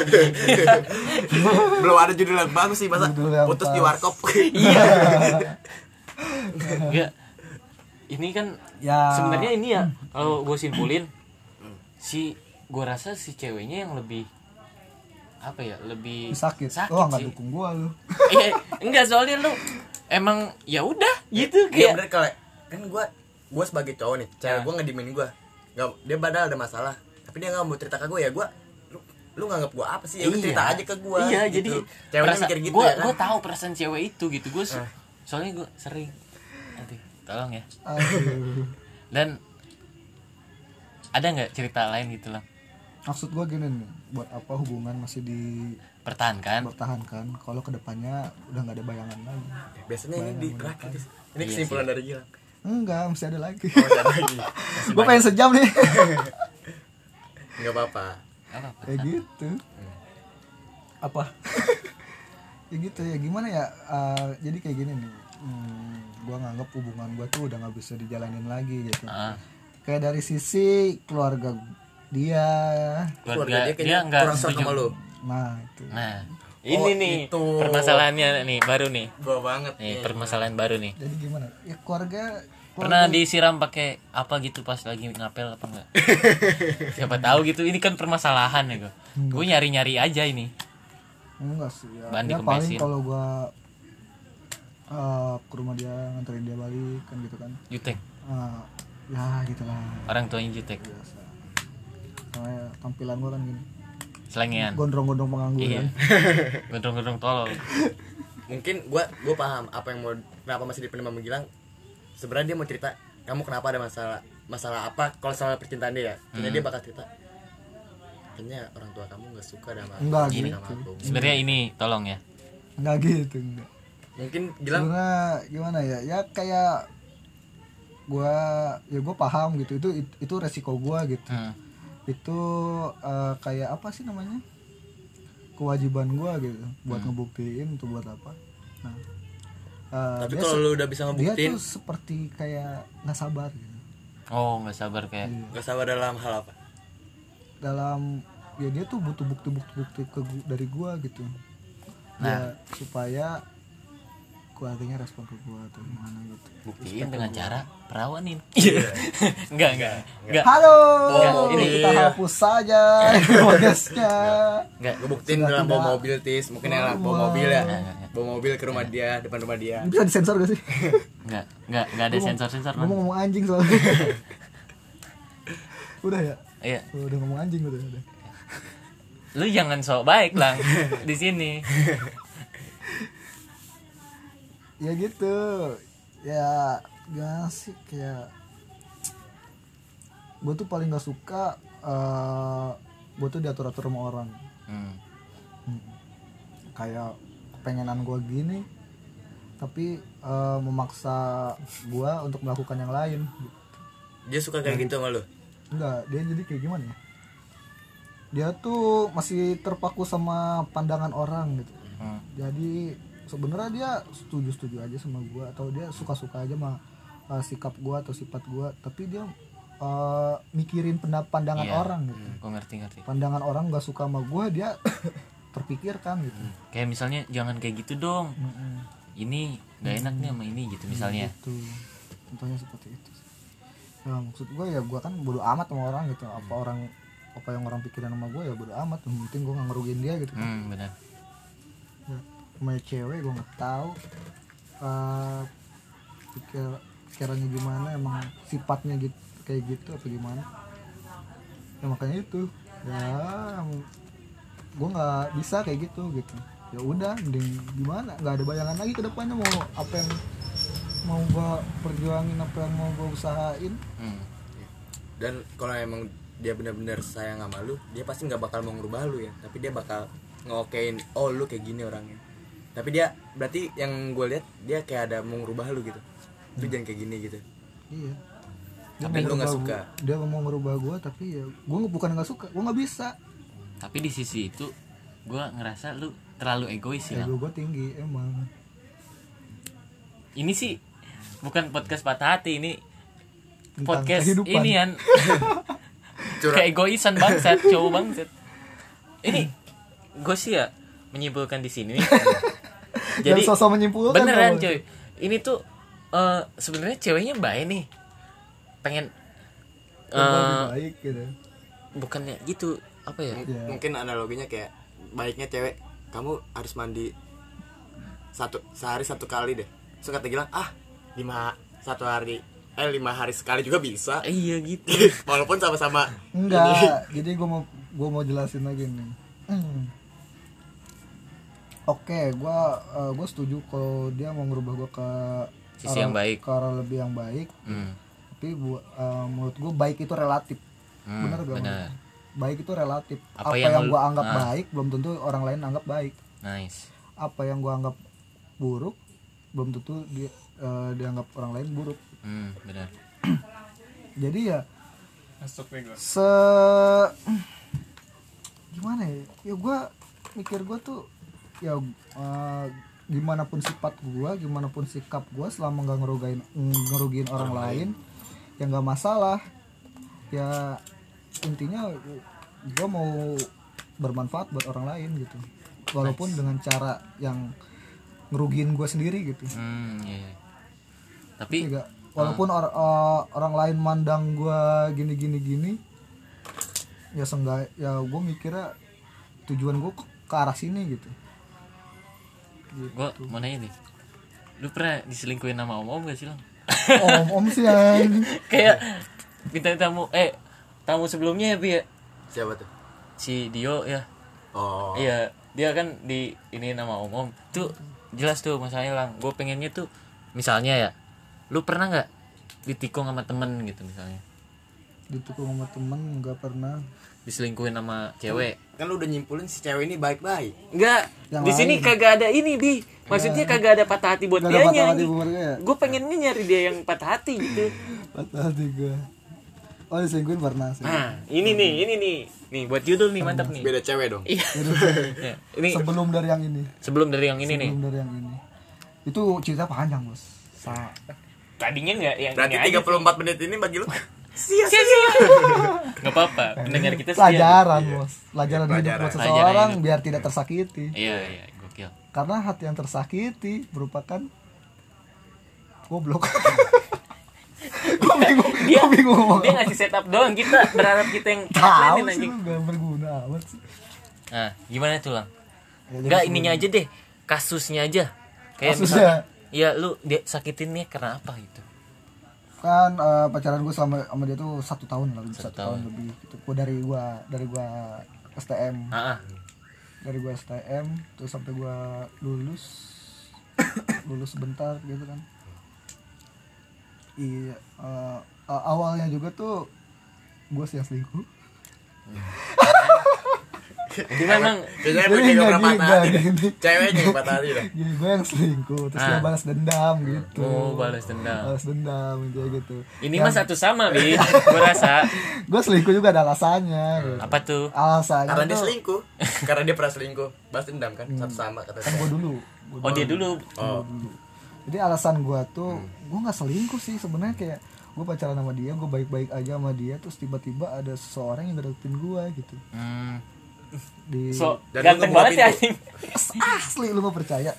S2: Belum ada judul yang bagus sih, masa
S3: Judul yang
S2: putus
S3: pas.
S2: di warkop.
S1: iya. Enggak. Ini kan
S3: Ya.
S1: sebenarnya ini ya kalau gue simpulin gue rasa si ceweknya yang lebih apa ya, lebih
S3: sakit.
S1: sakit
S3: Oh, enggak
S1: sih.
S3: dukung gua lu.
S1: Iya, enggak, soalnya lu emang ya udah gitu
S2: Iya
S1: kayak
S2: bener, kalau kan gue sebagai cowok nih, cewek gue ngedimin gue, nggak, dia padahal ada masalah tapi dia nggak mau cerita ke gue, ya gue lu nganggap gue apa sih, ya lu
S1: Iya.
S2: cerita aja ke gue.
S1: Iya,
S2: gitu.
S1: jadi
S2: Ceweknya mikir gitu
S1: gua,
S2: ya kan.
S1: Gue tahu perasaan cewek itu gitu. Gue soalnya gue sering. Aduh, tolong ya.
S3: Aduh.
S1: Dan ada nggak cerita lain gitu lah?
S3: Maksud gua gini nih, buat apa hubungan masih
S1: Pertahankan.
S3: dipertahankan kalau kedepannya udah nggak ada bayangan lagi?
S2: Biasanya ini di terakhir Tis. Ini
S1: Iya
S2: kesimpulan
S1: sih.
S2: dari Gilang.
S3: Enggak, mesti ada lagi.
S2: Oh, ada lagi.
S3: Gua pengen sejam nih.
S2: Nggak apa-apa.
S1: Apa?
S3: Kayak gitu. Apa? Ya gitu ya, gimana ya? Jadi kayak gini nih. Gua nganggap hubungan gua tuh udah nggak bisa dijalanin lagi gitu. Kayak dari sisi keluarga dia.
S2: Keluarga dia
S1: dia
S2: kayaknya
S1: nggak
S2: kurang serta
S1: setuju.
S2: sama lu.
S3: Nah, itu.
S1: Nah, ini
S2: Oh,
S1: nih
S2: itu.
S1: permasalahannya nih baru nih.
S2: Gue banget
S1: Nih permasalahan baru nih.
S3: Jadi gimana? Ya keluarga
S1: Pernah disiram pakai apa gitu pas lagi ngapel apa enggak? Siapa tahu gitu. Ini kan permasalahan ya gue. Gue nyari-nyari aja ini.
S3: enggak sih ya.
S1: Bahan
S3: Ya paling
S1: dikempesin.
S3: kalau gua ke rumah dia nganterin dia balik kan gitu kan.
S1: Jutek.
S3: Ya gitu lah.
S1: Orang tuanya jutek.
S3: Biasa. Soalnya tampilan gua kan gini.
S1: Selengean.
S3: Gondrong-gondrong pengangguran.
S1: Iya. Gondrong-gondrong tolol.
S2: Mungkin gue paham apa yang mau, kenapa masih dipendam sama Gilang. Sebenarnya dia mau cerita kamu kenapa ada masalah apa kalau soal percintaan dia ya. Kayaknya dia bakal cerita, kayaknya orang tua kamu nggak suka sama
S3: Enggak
S2: sama
S3: gitu.
S2: aku.
S1: Sebenarnya ini tolong ya.
S3: Enggak gitu, enggak.
S2: Mungkin Gilang
S3: Sebenarnya gimana ya? Ya kayak gua paham gitu. Itu resiko gua gitu. Itu kayak apa sih namanya? Kewajiban gua gitu buat ngebuktiin untuk buat apa. Nah,
S2: tapi
S3: dia
S2: kalau lu udah bisa
S3: dia
S2: ngebuktiin,
S3: tuh seperti kayak nggak sabar gitu.
S1: Oh, nggak sabar kayak.
S3: Iya.
S2: nggak sabar dalam hal apa?
S3: Dalam ya dia tuh butuh bukti dari gua gitu.
S1: Nah.
S3: Ya, supaya artinya respon ke gue atau gimana gitu.
S1: Buktiin dengan cara perawanin.
S2: Iya.
S1: Enggak.
S3: Halo,
S2: ini
S3: kita hapus saja podcastnya.
S1: Enggak.
S2: Gue buktiin
S3: Sudah
S2: dalam
S3: tidak.
S2: bawa mobil tis, mungkin ya bawa mobil ya, bawa mobil ke rumah dia, depan rumah dia.
S3: Ini bisa disensor gak sih?
S1: Enggak ada sensor-sensor.
S3: Gue mau ngomong anjing soalnya. Udah ya?
S1: Iya.
S3: Udah ngomong anjing udah.
S1: Lu jangan sok baik lah di sini.
S3: Ya gitu. Ya gak sih kayak gue tuh paling gak suka gue tuh diatur-atur sama orang. Kayak kepengenan gue gini tapi memaksa gue untuk melakukan yang lain.
S2: Dia suka kayak gitu sama lu?
S3: Enggak, dia jadi kayak gimana ya? Dia tuh masih terpaku sama pandangan orang gitu. Jadi sebenarnya dia setuju aja sama gue atau dia suka aja sama sikap gue atau sifat gue, tapi dia mikirin pandangan orang gitu.
S1: Gue ngerti.
S3: Pandangan orang nggak suka sama gue, dia terpikirkan gitu.
S1: Kayak misalnya jangan kayak gitu dong. Ini nggak enak nih sama ini gitu misalnya.
S3: Gitu. Contohnya seperti itu. Ya maksud gue ya gue kan bodo amat sama orang gitu. Apa yang orang pikirin sama gue ya bodo amat. Yang penting gue nggak ngerugiin dia gitu.
S1: Benar.
S3: Ya, sama cewek gue nggak tahu pikirannya gimana, emang sifatnya gitu kayak gitu atau gimana. Ya makanya itu ya gue nggak bisa kayak gitu. Ya udah, mending gimana, nggak ada bayangan lagi ke depannya mau apa yang mau gue perjuangin, apa yang mau gue usahain.
S2: Dan kalau emang dia benar-benar sayang sama lu, dia pasti nggak bakal mau ngerubah lu ya, tapi dia bakal ngokein, oh lu kayak gini orangnya. Tapi dia berarti yang gue lihat dia kayak ada mau ngerubah lu gitu, lu jangan kayak gini gitu.
S3: Iya.
S2: Tapi lu nggak suka.
S3: Dia mau ngerubah gue, tapi ya gue bukan nggak suka, gue nggak bisa.
S1: Tapi di sisi itu gue ngerasa lu terlalu egois sih.
S3: Ego gue tinggi emang.
S1: Ini sih bukan podcast patah hati, ini
S3: Tentang
S1: podcast
S3: kehidupan.
S1: ini kan keegoisan bangsat, cowok bangsat. Ini gue sih ya menyimpulkan di sini. Jadi
S3: sosok menyimpulkan
S1: beneran
S3: kalau-
S1: coy. Ini tuh sebenarnya ceweknya baik nih. Pengen
S3: lebih baik gitu.
S1: bukannya gitu apa ya?
S3: Ya.
S2: Mungkin analoginya kayak baiknya cewek, kamu harus mandi sehari 1 kali deh. Terus kata Gilang, 5 hari sekali juga bisa.
S1: Iya gitu.
S2: Walaupun sama-sama
S3: Enggak, jadi gue mau jelasin lagi nih. Oke, gue setuju kalau dia mau ngerubah gue ke
S1: Sisi yang baik.
S3: ke arah lebih yang baik. Tapi menurut gue baik itu relatif. Bener gak?
S1: Benar.
S3: Baik itu relatif.
S1: Apa
S3: Apa
S1: yang
S3: yang gue
S1: lu-
S3: anggap baik belum tentu orang lain anggap baik.
S1: Nice.
S3: Apa yang gue anggap buruk belum tentu dianggap orang lain buruk.
S1: Benar.
S3: Jadi ya gimana ya? Ya gue mikir gue tuh ya gimana pun sifat gue, gimana pun sikap gue, selama nggak ngerugiin orang lain ya nggak masalah. Ya intinya gue mau bermanfaat buat orang lain gitu, walaupun dengan cara yang ngerugiin gue sendiri gitu.
S1: Iya. Tapi
S3: Juga walaupun orang lain mandang gue gini ya ya gue mikirnya tujuan gue ke arah sini gitu.
S1: gue mau nanya nih, lu pernah diselingkuhin sama om gak sih Lang?
S3: Om sih yang
S1: Kayak bintang tamu sebelumnya ya Bi ya?
S2: siapa tuh?
S1: Si Dio ya.
S2: Oh.
S1: Iya, dia kan di ini nama om tuh jelas tuh masalahnya Lang. Gue pengennya tuh misalnya ya, lu pernah nggak ditikung sama temen gitu misalnya?
S3: ditukung sama temen nggak pernah.
S1: Diselingkuhin sama cewek?
S2: Kan lu udah nyimpulin si cewek ini baik-baik.
S1: Enggak,
S3: Yang
S1: di sini
S3: lain.
S1: kagak ada ini Bi. Maksudnya kagak ada patah hati buat
S3: Nggak ada
S1: dianya.
S3: patah hati buat dia.
S1: Gue pengennya nyari dia yang patah hati gitu.
S3: Patah hati gue. Oh diselingkuhin pernah sih.
S1: Nah, ini nih buat judul nih mantap nih.
S2: Beda cewek dong.
S1: Iya. Ya, ini
S3: Sebelum dari yang ini.
S1: sebelum dari yang ini nih.
S3: Sebelum dari yang ini. Itu cerita panjang bos.
S1: Tadinya nggak yang
S2: Berarti
S1: ini aja
S2: 34 menit ini bagi lu
S1: sia-sia. Nggak apa-apa, pendengar kita setia.
S3: Pelajaran bos. Pelajaran hidup
S2: Pelajaran.
S3: buat
S1: Pelajaran
S3: seseorang
S1: hidup.
S3: biar tidak tersakiti.
S1: Iya, gokil.
S3: Karena hati yang tersakiti merupakan goblok. Gue bingung ngomong
S1: Dia ngasih setup doang, kita berharap kita yang
S3: tahu
S1: lain
S3: sih,
S1: anjing.
S3: lu gak berguna amat sih.
S1: Nah, gimana tuh Lang?
S3: Ya, jadi
S1: Enggak,
S3: sebelum-
S1: ininya aja deh, kasusnya aja. Kayak
S3: Kasusnya?
S1: misalnya, ya lu dia sakitinnya karena apa gitu?
S3: Kan pacaran gue sama dia tuh 1 tahun lah, 1
S1: 1
S3: tahun
S1: tahun.
S3: lebih gitu. Gue dari gua STM,
S1: Ah,
S3: dari gua STM terus sampai gua lulus bentar gitu kan. Iya, awalnya juga tuh gue sih yang selingkuh.
S1: jadi memang
S2: Kayaknya
S3: Jadi
S2: punya
S3: nggak
S2: berapa
S3: gini,
S2: hati dah.
S3: gini.
S2: Ceweknya yang patah hati dah.
S3: Gini, gue yang selingkuh terus dia balas dendam gitu.
S1: balas dendam.
S3: Balas dendam kayak gitu.
S1: Ini mah satu sama, Bi. Gua rasa.
S3: Gue selingkuh juga ada alasannya gitu.
S1: Apa tuh?
S3: Alasannya
S2: Karena dia
S3: tuh-
S2: selingkuh. Karena dia pernah selingkuh. Balas dendam kan satu sama kata
S3: kan
S2: saya.
S3: gue dulu.
S1: Oh, dia dulu.
S2: Oh.
S3: Jadi alasan gue tuh gue nggak selingkuh sih sebenarnya, kayak gue pacaran sama dia, gue baik-baik aja sama dia, terus tiba-tiba ada seseorang yang deketin gue gitu di
S1: So,
S2: Dan
S1: ganteng
S2: lu ngebuka
S1: banget ya
S2: pintu.
S1: anjing.
S3: asli, lu gak percaya?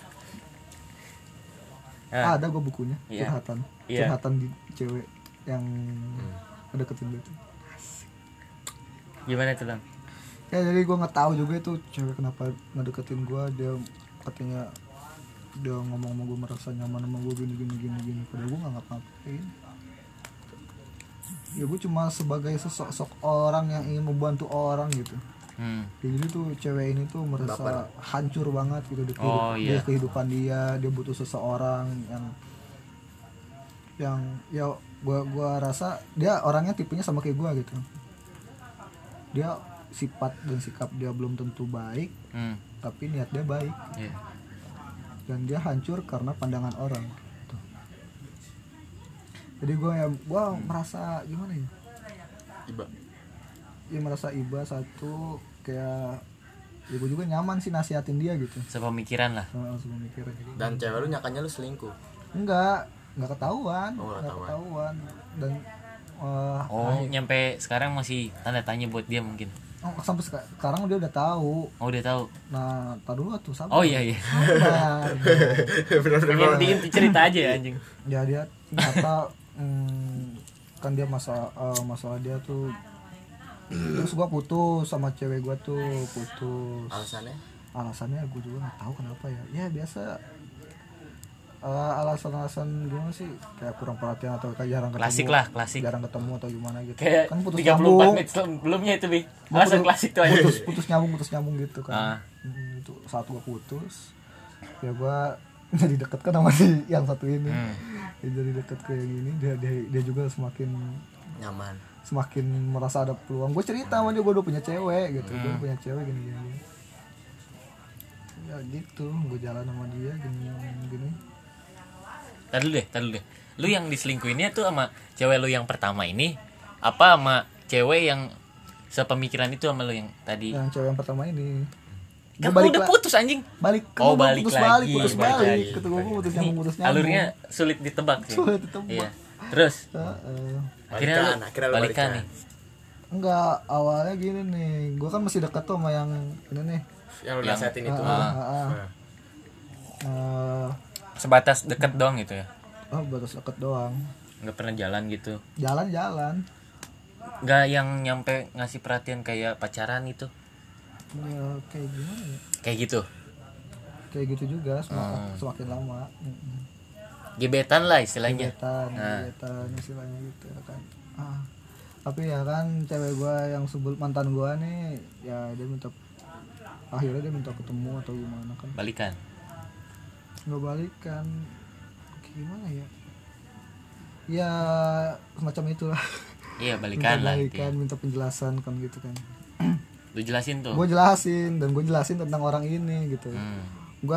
S1: Ah.
S3: Ada gue bukunya
S1: Iya. Iya.
S3: curhatan di cewek yang deketin gue tuh.
S1: Gimana tuh, Lang?
S3: Ya jadi gue nggak tahu juga itu cewek kenapa ngedeketin gue. Dia katanya dia ngomong sama gue merasa nyaman sama gue gini padahal gue nggak ngapa-ngapain. Ya gue cuma sebagai sosok orang yang ingin membantu orang gitu. Jadi tuh cewek ini tuh merasa hancur banget gitu di di kehidupan dia butuh seseorang yang ya gua rasa dia orangnya tipenya sama kayak gua gitu. Dia sifat dan sikap dia belum tentu baik, tapi niat dia baik.
S1: Yeah.
S3: Dan dia hancur karena pandangan orang. Tuh. Jadi gua merasa gimana ya?
S2: Iba.
S3: Dia merasa iba satu, kayak ya gue juga nyaman sih nasihatin dia gitu.
S1: Sepemikiran lah.
S3: Langsung mikir gitu.
S2: Dan cewek lu nyakanya lu selingkuh.
S3: Nggak ketahuan.
S2: Oh, nggak
S3: ketahuan. Dan
S1: Nyampe sekarang masih tanda tanya buat dia mungkin.
S3: sampai sekarang dia udah tahu.
S1: Oh, udah tahu.
S3: Nah, tar dulu tuh sabar.
S1: Oh iya.
S3: Sabar.
S1: Pengen diinti cerita aja ya anjing.
S3: Ya dia ternyata kan dia masalah dia tuh. Terus gua putus sama cewek gua tuh, putus. Alasannya gua juga nggak tahu kenapa ya. Ya biasa. Alasan gimana sih, kayak kurang perhatian atau kayak jarang ketemu.
S1: Klasik.
S3: Jarang ketemu atau gimana gitu.
S1: Kayak
S3: Kan putus
S1: 34
S3: nyambung.
S1: menit sebelumnya itu, Bi. Alasan klasik tuh aja.
S3: Putus nyambung gitu kan. Itu saat gua putus, ya gua jadi deket kan sama si yang satu ini. Ya, jadi deket kayak gini, dia juga semakin
S2: Nyaman.
S3: semakin merasa ada peluang. Gue cerita sama dia, gue udah punya cewek gitu. Gue punya cewek gini. Ya gitu, gue jalan sama dia gini.
S1: Tadi dulu deh. Lu yang diselingkuhinnya tuh sama cewek lu yang pertama ini apa sama cewek yang sepemikiran itu sama lu yang tadi?
S3: Yang cewek yang pertama ini.
S1: Kan lu udah putus anjing.
S3: Balik.
S1: Oh, balik lagi.
S3: Putus balik. Kata gue putus nyambung.
S1: Alurnya sulit ditebak sih.
S3: Sulit ditebak.
S1: Iya. Terus
S2: Akhirnya lu
S1: balikan nih.
S3: Enggak, awalnya gini nih. Gue kan masih dekat tuh sama yang ini nih.
S2: Yang lu nasihatin itu.
S1: Sebatas deket doang gitu ya.
S3: Batas deket doang.
S1: Nggak pernah jalan gitu.
S3: Jalan.
S1: Nggak yang nyampe ngasih perhatian kayak pacaran itu.
S3: Ya kayak gimana ya?
S1: Kayak gitu.
S3: Kayak gitu juga semakin lama.
S1: Gebetan lah istilahnya.
S3: Gebetan istilahnya gitu ya kan. Tapi ya kan cewek gua yang mantan gua nih, ya akhirnya dia minta ketemu atau gimana kan.
S1: Balikan.
S3: Nggak balikan. Gimana ya? Ya semacam itulah.
S1: Iya, balikan lah.
S3: Minta penjelasan kan gitu kan.
S1: Lu jelasin tuh.
S3: Gue jelasin tentang orang ini gitu. Gue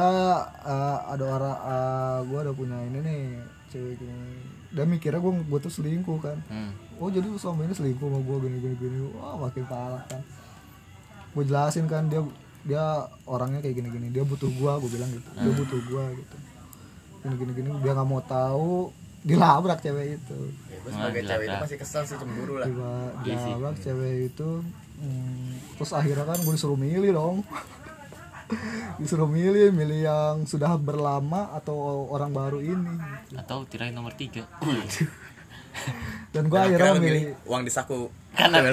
S3: gue udah punya ini nih cewek gini. Dia mikirnya gue tuh selingkuh kan. Oh jadi lu selama ini selingkuh sama gue gini. Wah makin parah kan. Gue jelasin kan dia orangnya kayak gini. Dia butuh gue bilang gitu. Dia butuh gue gitu. Gini. Dia nggak mau tahu. Dilabrak cewek itu.
S2: Ya, gue sebagai cewek itu masih kesel sih, cemburu lah.
S3: Dilabrak cewek itu. Terus akhirnya kan gue disuruh milih dong. Disuruh milih yang sudah berlama atau orang baru ini.
S1: Atau tirai nomor 3.
S3: Dan gue akhirnya milih
S2: uang di saku
S1: Kanan.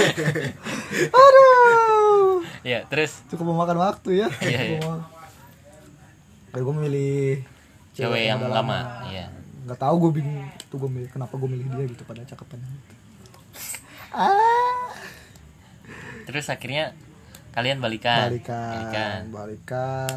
S3: aduh,
S1: Ya, terus
S3: cukup memakan waktu ya.
S1: Iya, iya.
S3: Dan gue milih
S1: cewek yang
S3: udah
S1: lama. Iya.
S3: Nggak tahu gue bingung tuh kenapa gue milih dia gitu pada cakepan gitu. Ah,
S1: Terus akhirnya kalian balikan.
S3: balikan.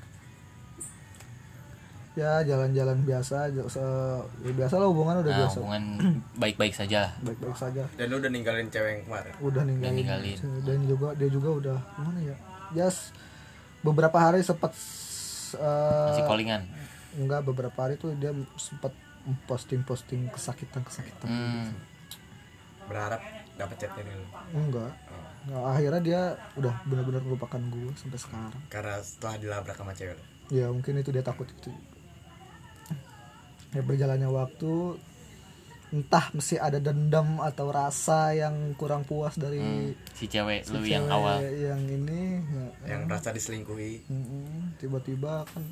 S3: Ya jalan-jalan biasa, ya biasa lah hubungan udah
S1: Nah,
S3: biasa.
S1: hubungan baik-baik saja.
S3: Baik-baik saja.
S2: dan lu udah ninggalin cewek yang kemarin.
S3: Udah ninggalin.
S1: ninggalin.
S3: Dan dia juga udah gimana ya? Beberapa hari sempat
S1: Masih callingan.
S3: enggak, beberapa hari tuh dia sempat posting kesakitan.
S2: Berharap dapat chatnya nih lu.
S3: Enggak. Nah, akhirnya dia udah benar-benar melupakan gue sampai sekarang.
S2: Karena setelah dilabrak sama cewek lu.
S3: Ya mungkin itu dia takut itu. Ya berjalannya waktu, entah masih ada dendam atau rasa yang kurang puas dari
S1: Si cewek
S3: si
S1: lu yang
S3: cewek
S1: awal.
S3: yang ini
S2: Yang rasa diselingkuhi.
S3: tiba-tiba kan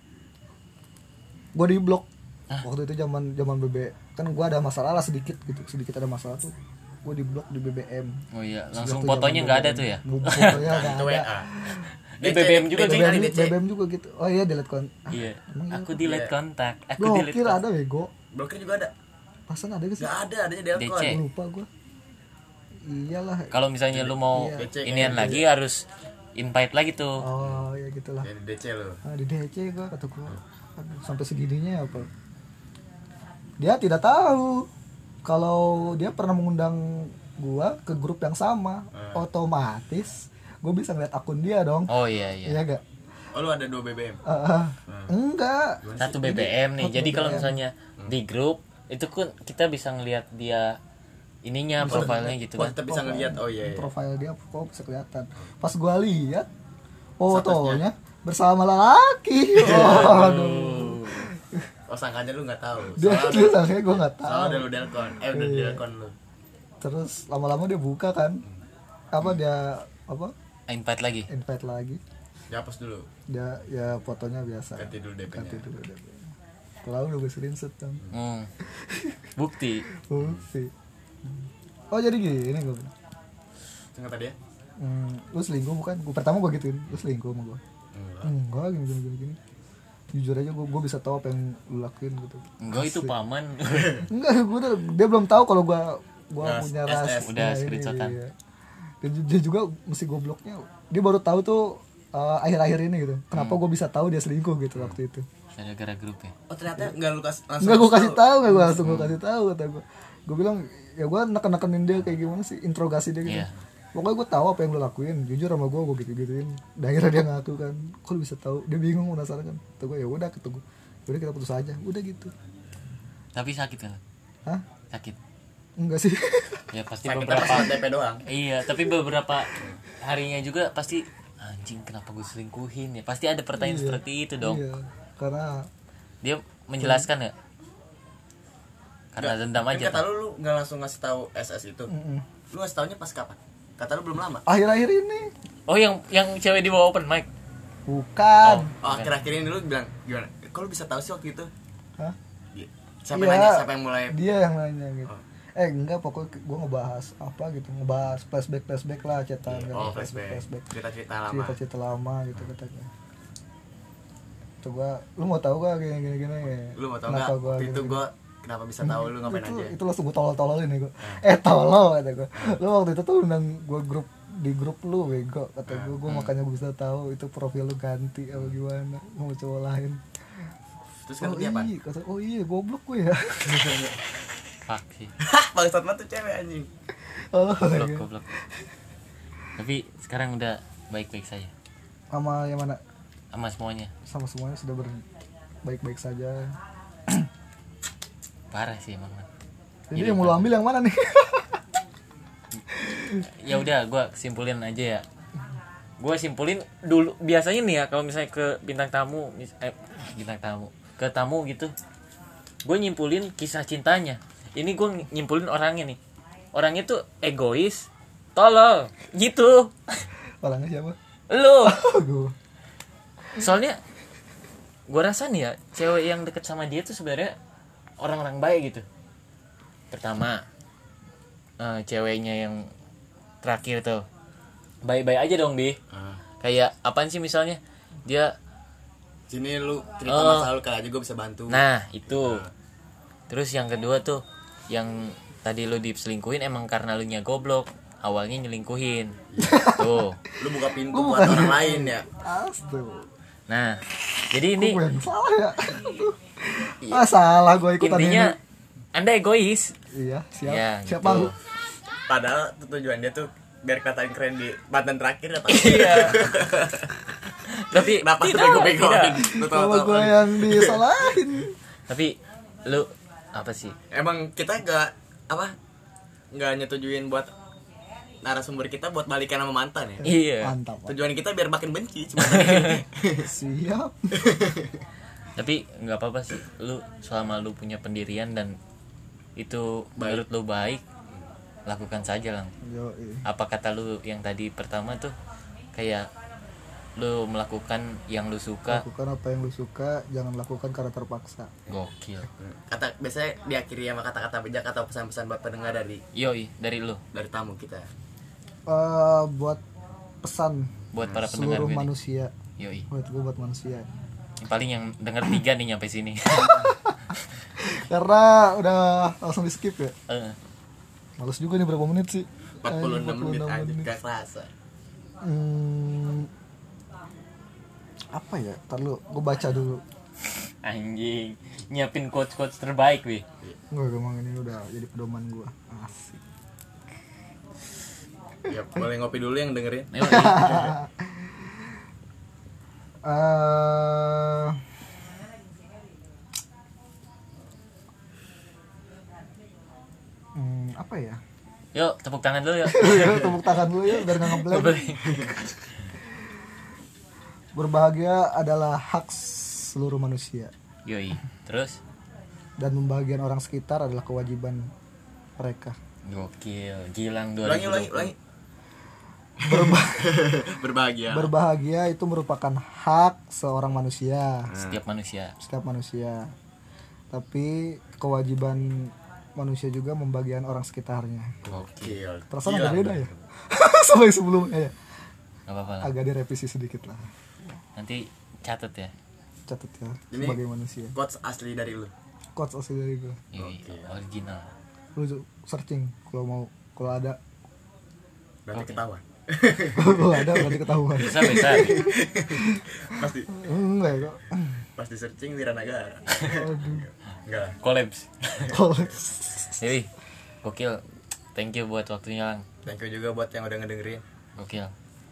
S3: gue di blok. Waktu itu zaman BB kan gue ada masalah lah sedikit ada masalah tuh, gue di blok di BBM.
S1: Oh iya, langsung
S3: Waktu
S1: fotonya
S3: zaman
S1: nggak ada
S3: BBM.
S1: tuh ya?
S3: Fotonya nggak
S2: Itu
S3: ada.
S2: WA.
S1: Di BBM juga sih.
S3: BBM juga gitu. Oh iya, delete kontak.
S1: Iya.
S3: Emang
S1: Aku
S3: iya?
S1: delete
S2: Iya.
S1: kontak. Aku delete
S3: Blokir
S1: kontak.
S3: ada bego.
S2: Blokir juga ada.
S3: Pasan ada gak sih?
S2: Gak ada, adanya Delcon.
S1: DC.
S3: Lupa gue. Iyalah.
S1: Kalau misalnya lu mau
S3: Iya.
S2: DC
S1: inian
S2: kayaknya.
S1: lagi harus invite lagi tuh.
S3: Oh ya gitulah.
S2: Jadi DC lu.
S3: Di DC gue kata gue, aduh, sampai segininya apa? Dia tidak tahu kalau dia pernah mengundang gua ke grup yang sama, otomatis gue bisa ngeliat akun dia dong.
S1: Oh iya iya.
S3: Iya gak?
S2: Oh lu ada 2 BBM.
S3: Enggak.
S1: Satu BBM nih. Jadi kalau misalnya di grup itu kan kita bisa ngelihat dia ininya profilnya gitu
S2: Oh,
S1: kan.
S2: kita bisa ngeliat. Oh iya.
S3: Profil dia kok bisa kelihatan. Pas gua lihat fotonya bersama lelaki. Aduh.
S2: Oh sangkanya lu nggak tahu.
S3: Dia sangkanya gue nggak tahu.
S2: Soalnya udah lu Delcon. Udah
S3: Iya.
S2: Delcon lu.
S3: Terus lama-lama dia buka kan,
S1: Invite lagi.
S3: invite lagi.
S2: Dihapus dulu.
S3: Dia ya fotonya biasa.
S2: Ganti dulu DP-nya.
S3: Ganti dulu DP. Kalau udah gue screenshot kan.
S1: Bukti.
S3: Bukti. Oh jadi gini gue.
S2: Tengah tadi ya?
S3: Lu selingkuh bukan? Pertama gue gituin, lu selingkuh sama gue. Enggak, gini. Jujur aja gue bisa tahu apa yang lu lakuin gitu.
S1: Enggak, itu paman.
S3: Enggak, dia belum tahu kalau gue
S2: Nah,
S3: punya
S2: SS.
S3: rahasia.
S1: Udah
S3: ini,
S1: screenshotan.
S3: iya. Dan dia juga mesti gobloknya. Dia baru tahu tuh akhir-akhir ini gitu. Kenapa gue bisa tahu dia selingkuh gitu waktu itu?
S1: Gara-gara grup ya.
S2: Oh ternyata nggak lu langsung.
S3: Enggak gue kasih tahu, enggak gue langsung gue kasih tahu kata gue. Gue bilang ya gue neken-nekenin dia kayak gimana sih, interogasi dia gitu.
S1: Iya.
S3: Pokoknya gue tahu apa yang lo lakuin, jujur sama gue gitu-gituin. Dan akhirnya dia ngaku kan, kok lu bisa tahu? Dia bingung, penasaran kan. Kata gue ya udah, kata gue, udah kita putus aja, udah gitu.
S1: Tapi sakit kan?
S3: Hah?
S1: Sakit.
S3: Enggak sih.
S1: Ya pasti
S2: Sakitnya
S1: beberapa.
S2: pas DP doang.
S1: Iya, tapi beberapa harinya juga pasti anjing kenapa gue selingkuhin ya. Pasti ada pertanyaan
S3: Iya.
S1: seperti itu dong.
S3: Iya, karena
S1: Dia menjelaskan ya. Karena dendam aja.
S2: Kata lu nggak langsung ngasih tahu SS itu.
S3: mm-mm.
S2: Lu ngasih taunya pas kapan? Kata lu belum lama.
S3: akhir-akhir ini
S1: Oh, yang cewek di bawah open mic.
S3: bukan.
S2: Oh akhir-akhir ini lu bilang gimana? Kok lu bisa tahu sih waktu itu?
S3: Hah?
S2: Siapa
S3: Iya,
S2: yang nanya? Siapa yang mulai?
S3: Dia yang nanya gitu.
S2: Oh.
S3: Enggak, pokoknya gue ngebahas apa gitu, ngebahas flashback lah cetan kan.
S2: Oh flashback. Cerita-cerita lama.
S3: Cerita-cerita lama gitu katanya. Coba lu mau tahu gak gini.
S2: Lu mau tahu
S3: Kenapa
S2: nggak?
S3: gua
S2: Waktu itu
S3: gini-gini?
S2: gua kenapa bisa tahu lu ngapain aja?
S3: Itu langsung gue tolol-tololin nih gue. Tolol kata gue. Lu waktu itu tuh undang gue di grup lu bego kata gue makanya gue bisa tahu itu profil lu ganti apa gimana, mau cowok lain.
S2: Terus kata dia apa?
S3: Iya, kata oh iya goblok gue ya.
S1: Fuck sih.
S2: Bangsat banget tuh cewek anjing.
S3: Oh,
S1: Goblok,
S3: iya.
S1: goblok. Tapi sekarang udah baik-baik saja.
S3: Sama yang mana?
S1: Sama semuanya.
S3: Sama semuanya sudah baik-baik saja.
S1: Parah sih emang.
S3: Jadi yang mau lu ambil yang mana nih?
S1: Ya udah, gue simpulin aja ya. Gue simpulin dulu. Biasanya nih ya kalau misalnya ke bintang tamu, ke tamu gitu, gue nyimpulin kisah cintanya. Ini gue nyimpulin orangnya nih. Orangnya tuh egois, tolol, gitu.
S3: Orangnya siapa?
S1: Lu.
S3: Gue.
S1: Soalnya gua rasa nih ya, cewek yang deket sama dia tuh sebenarnya orang-orang baik gitu. Pertama, ceweknya yang terakhir tuh baik-baik aja dong, Bi. Kayak apaan sih misalnya dia
S2: Sini lu cerita masalah lu kali aja gue bisa bantu.
S1: nah itu. Terus yang kedua tuh yang tadi lu diselingkuhin emang karena lu nya goblok, awalnya nyelingkuhin. Tuh.
S2: Lu buka pintu buat orang lain ya.
S3: Astaga.
S1: Nah, jadi ini
S3: Gue yang salah ya. Salah gue ikutan
S1: intinya
S3: ini.
S1: Anda egois.
S3: Iya, siap.
S1: Ya,
S3: Siap
S1: gitu.
S3: malu.
S2: Padahal tujuan dia tuh biar kelihatan keren di mantan terakhir ya.
S1: Iya. Tapi
S2: Kenapa
S1: tidak,
S2: bego-begoin?
S1: tidak.
S3: Kalau gue yang disalahin.
S1: Tapi lu apa sih?
S2: Emang kita nggak nyetujuin buat narasumber kita buat balikan sama mantan ya.
S1: Iya.
S3: Mantap. Pak.
S2: Tujuan kita biar makin benci cuma
S3: Siap.
S1: Tapi nggak apa-apa sih. Lu selama lu punya pendirian dan itu menurut lu baik, lakukan saja lang.
S3: Yoi.
S1: Apa kata lu yang tadi pertama tuh kayak lu melakukan yang lu suka.
S3: Lakukan apa yang lu suka, jangan lakukan karena terpaksa.
S1: Gokil.
S2: kata biasanya diakhiri sama kata-kata bijak atau pesan-pesan buat pendengar dari
S1: Yoi, dari lu
S2: tamu kita.
S3: Buat pesan
S1: buat para pendengar
S3: seluruh
S1: gue nih.
S3: manusia.
S1: Yoi.
S3: Buat gue buat manusia.
S1: Yang paling yang denger 3 nih nyampe sini.
S3: Karena udah langsung di skip ya. Males juga nih berapa menit sih?
S2: 46 menit aja
S3: menit.
S2: gak kerasa.
S3: Apa ya? Ntar lu, gue baca dulu.
S1: Anjing, nyiapin quotes-quotes terbaik, Wi.
S3: Enggak, emang ini udah jadi pedoman gue. Asik.
S2: Ya boleh ngopi dulu yang dengerin.
S1: Yoi.
S3: Apa ya?
S1: Yuk, tepuk tangan dulu yuk.
S3: Tepuk tangan dulu ya biar nggak ngeblank.
S1: Boleh.
S3: Berbahagia adalah hak seluruh manusia
S1: Yoi. Terus?
S3: dan membahagiakan orang sekitar adalah kewajiban mereka.
S1: Gokil, Gilang
S2: Ulangi.
S1: 2020.
S2: Berbahagia.
S3: Berbahagia itu merupakan hak seorang manusia,
S1: Setiap manusia.
S3: setiap manusia. Tapi kewajiban manusia juga membahagiakan orang sekitarnya.
S2: Gokil.
S3: Perasaan
S2: Gila.
S3: agak beda ya. Sama yang sebelumnya ya.
S1: Gak apa-apa lah.
S3: Agak direvisi sedikit lah.
S1: Nanti catat ya.
S3: Catat ya
S2: Ini-
S3: sebagai manusia.
S2: Quotes asli dari lu.
S3: Quotes asli dari gue.
S1: Yoi, original.
S3: Lu searching kalau ada.
S2: Berarti
S1: Oke.
S2: ketahuan.
S3: Kalau ada berarti ketahuan.
S1: Bisa.
S2: Pasti
S3: Enggak ya kok.
S2: pasti searching Wiranagara.
S3: Aduh.
S2: Enggak.
S1: Collabs.
S3: Kolaps.
S1: Yoi. Gokil. Thank you buat waktunya, Lang.
S2: Thank you juga buat yang udah ngedengerin.
S1: Gokil.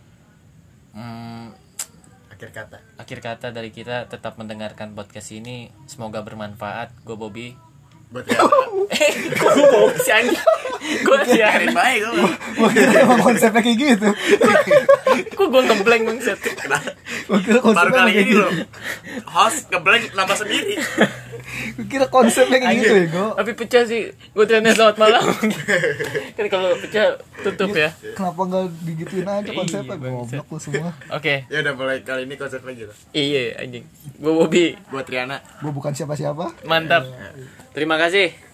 S2: Akhir kata
S1: Dari kita tetap mendengarkan podcast ini. Semoga bermanfaat. Gue Bobby.
S2: buat ya.
S1: Kok gue bohong sih anjing? Gue siarin
S2: Baik lu.
S3: Gua kira emang konsepnya kayak gitu.
S1: Kok gue ngeblank bangset.
S3: Gua kira
S2: Baru
S3: konsepnya
S2: kali
S3: kayak
S2: ini
S3: gitu.
S2: lo. Host ngeblank nama sendiri.
S3: Gua kira konsepnya kayak gitu ya, Go.
S1: Tapi pecah sih. Gue trennya selamat malam. Kan kalau pecah tutup ya.
S3: Kenapa enggak digituin aja konsepnya?
S1: Iya, bangsat.
S3: Goblok lu semua.
S1: Oke.
S2: Ya udah mulai kali ini konsep lagi lah.
S1: Iya anjing. Gue Bobby.
S2: Buat Riana.
S3: Gua bukan siapa-siapa.
S1: Mantap. Terima kasih.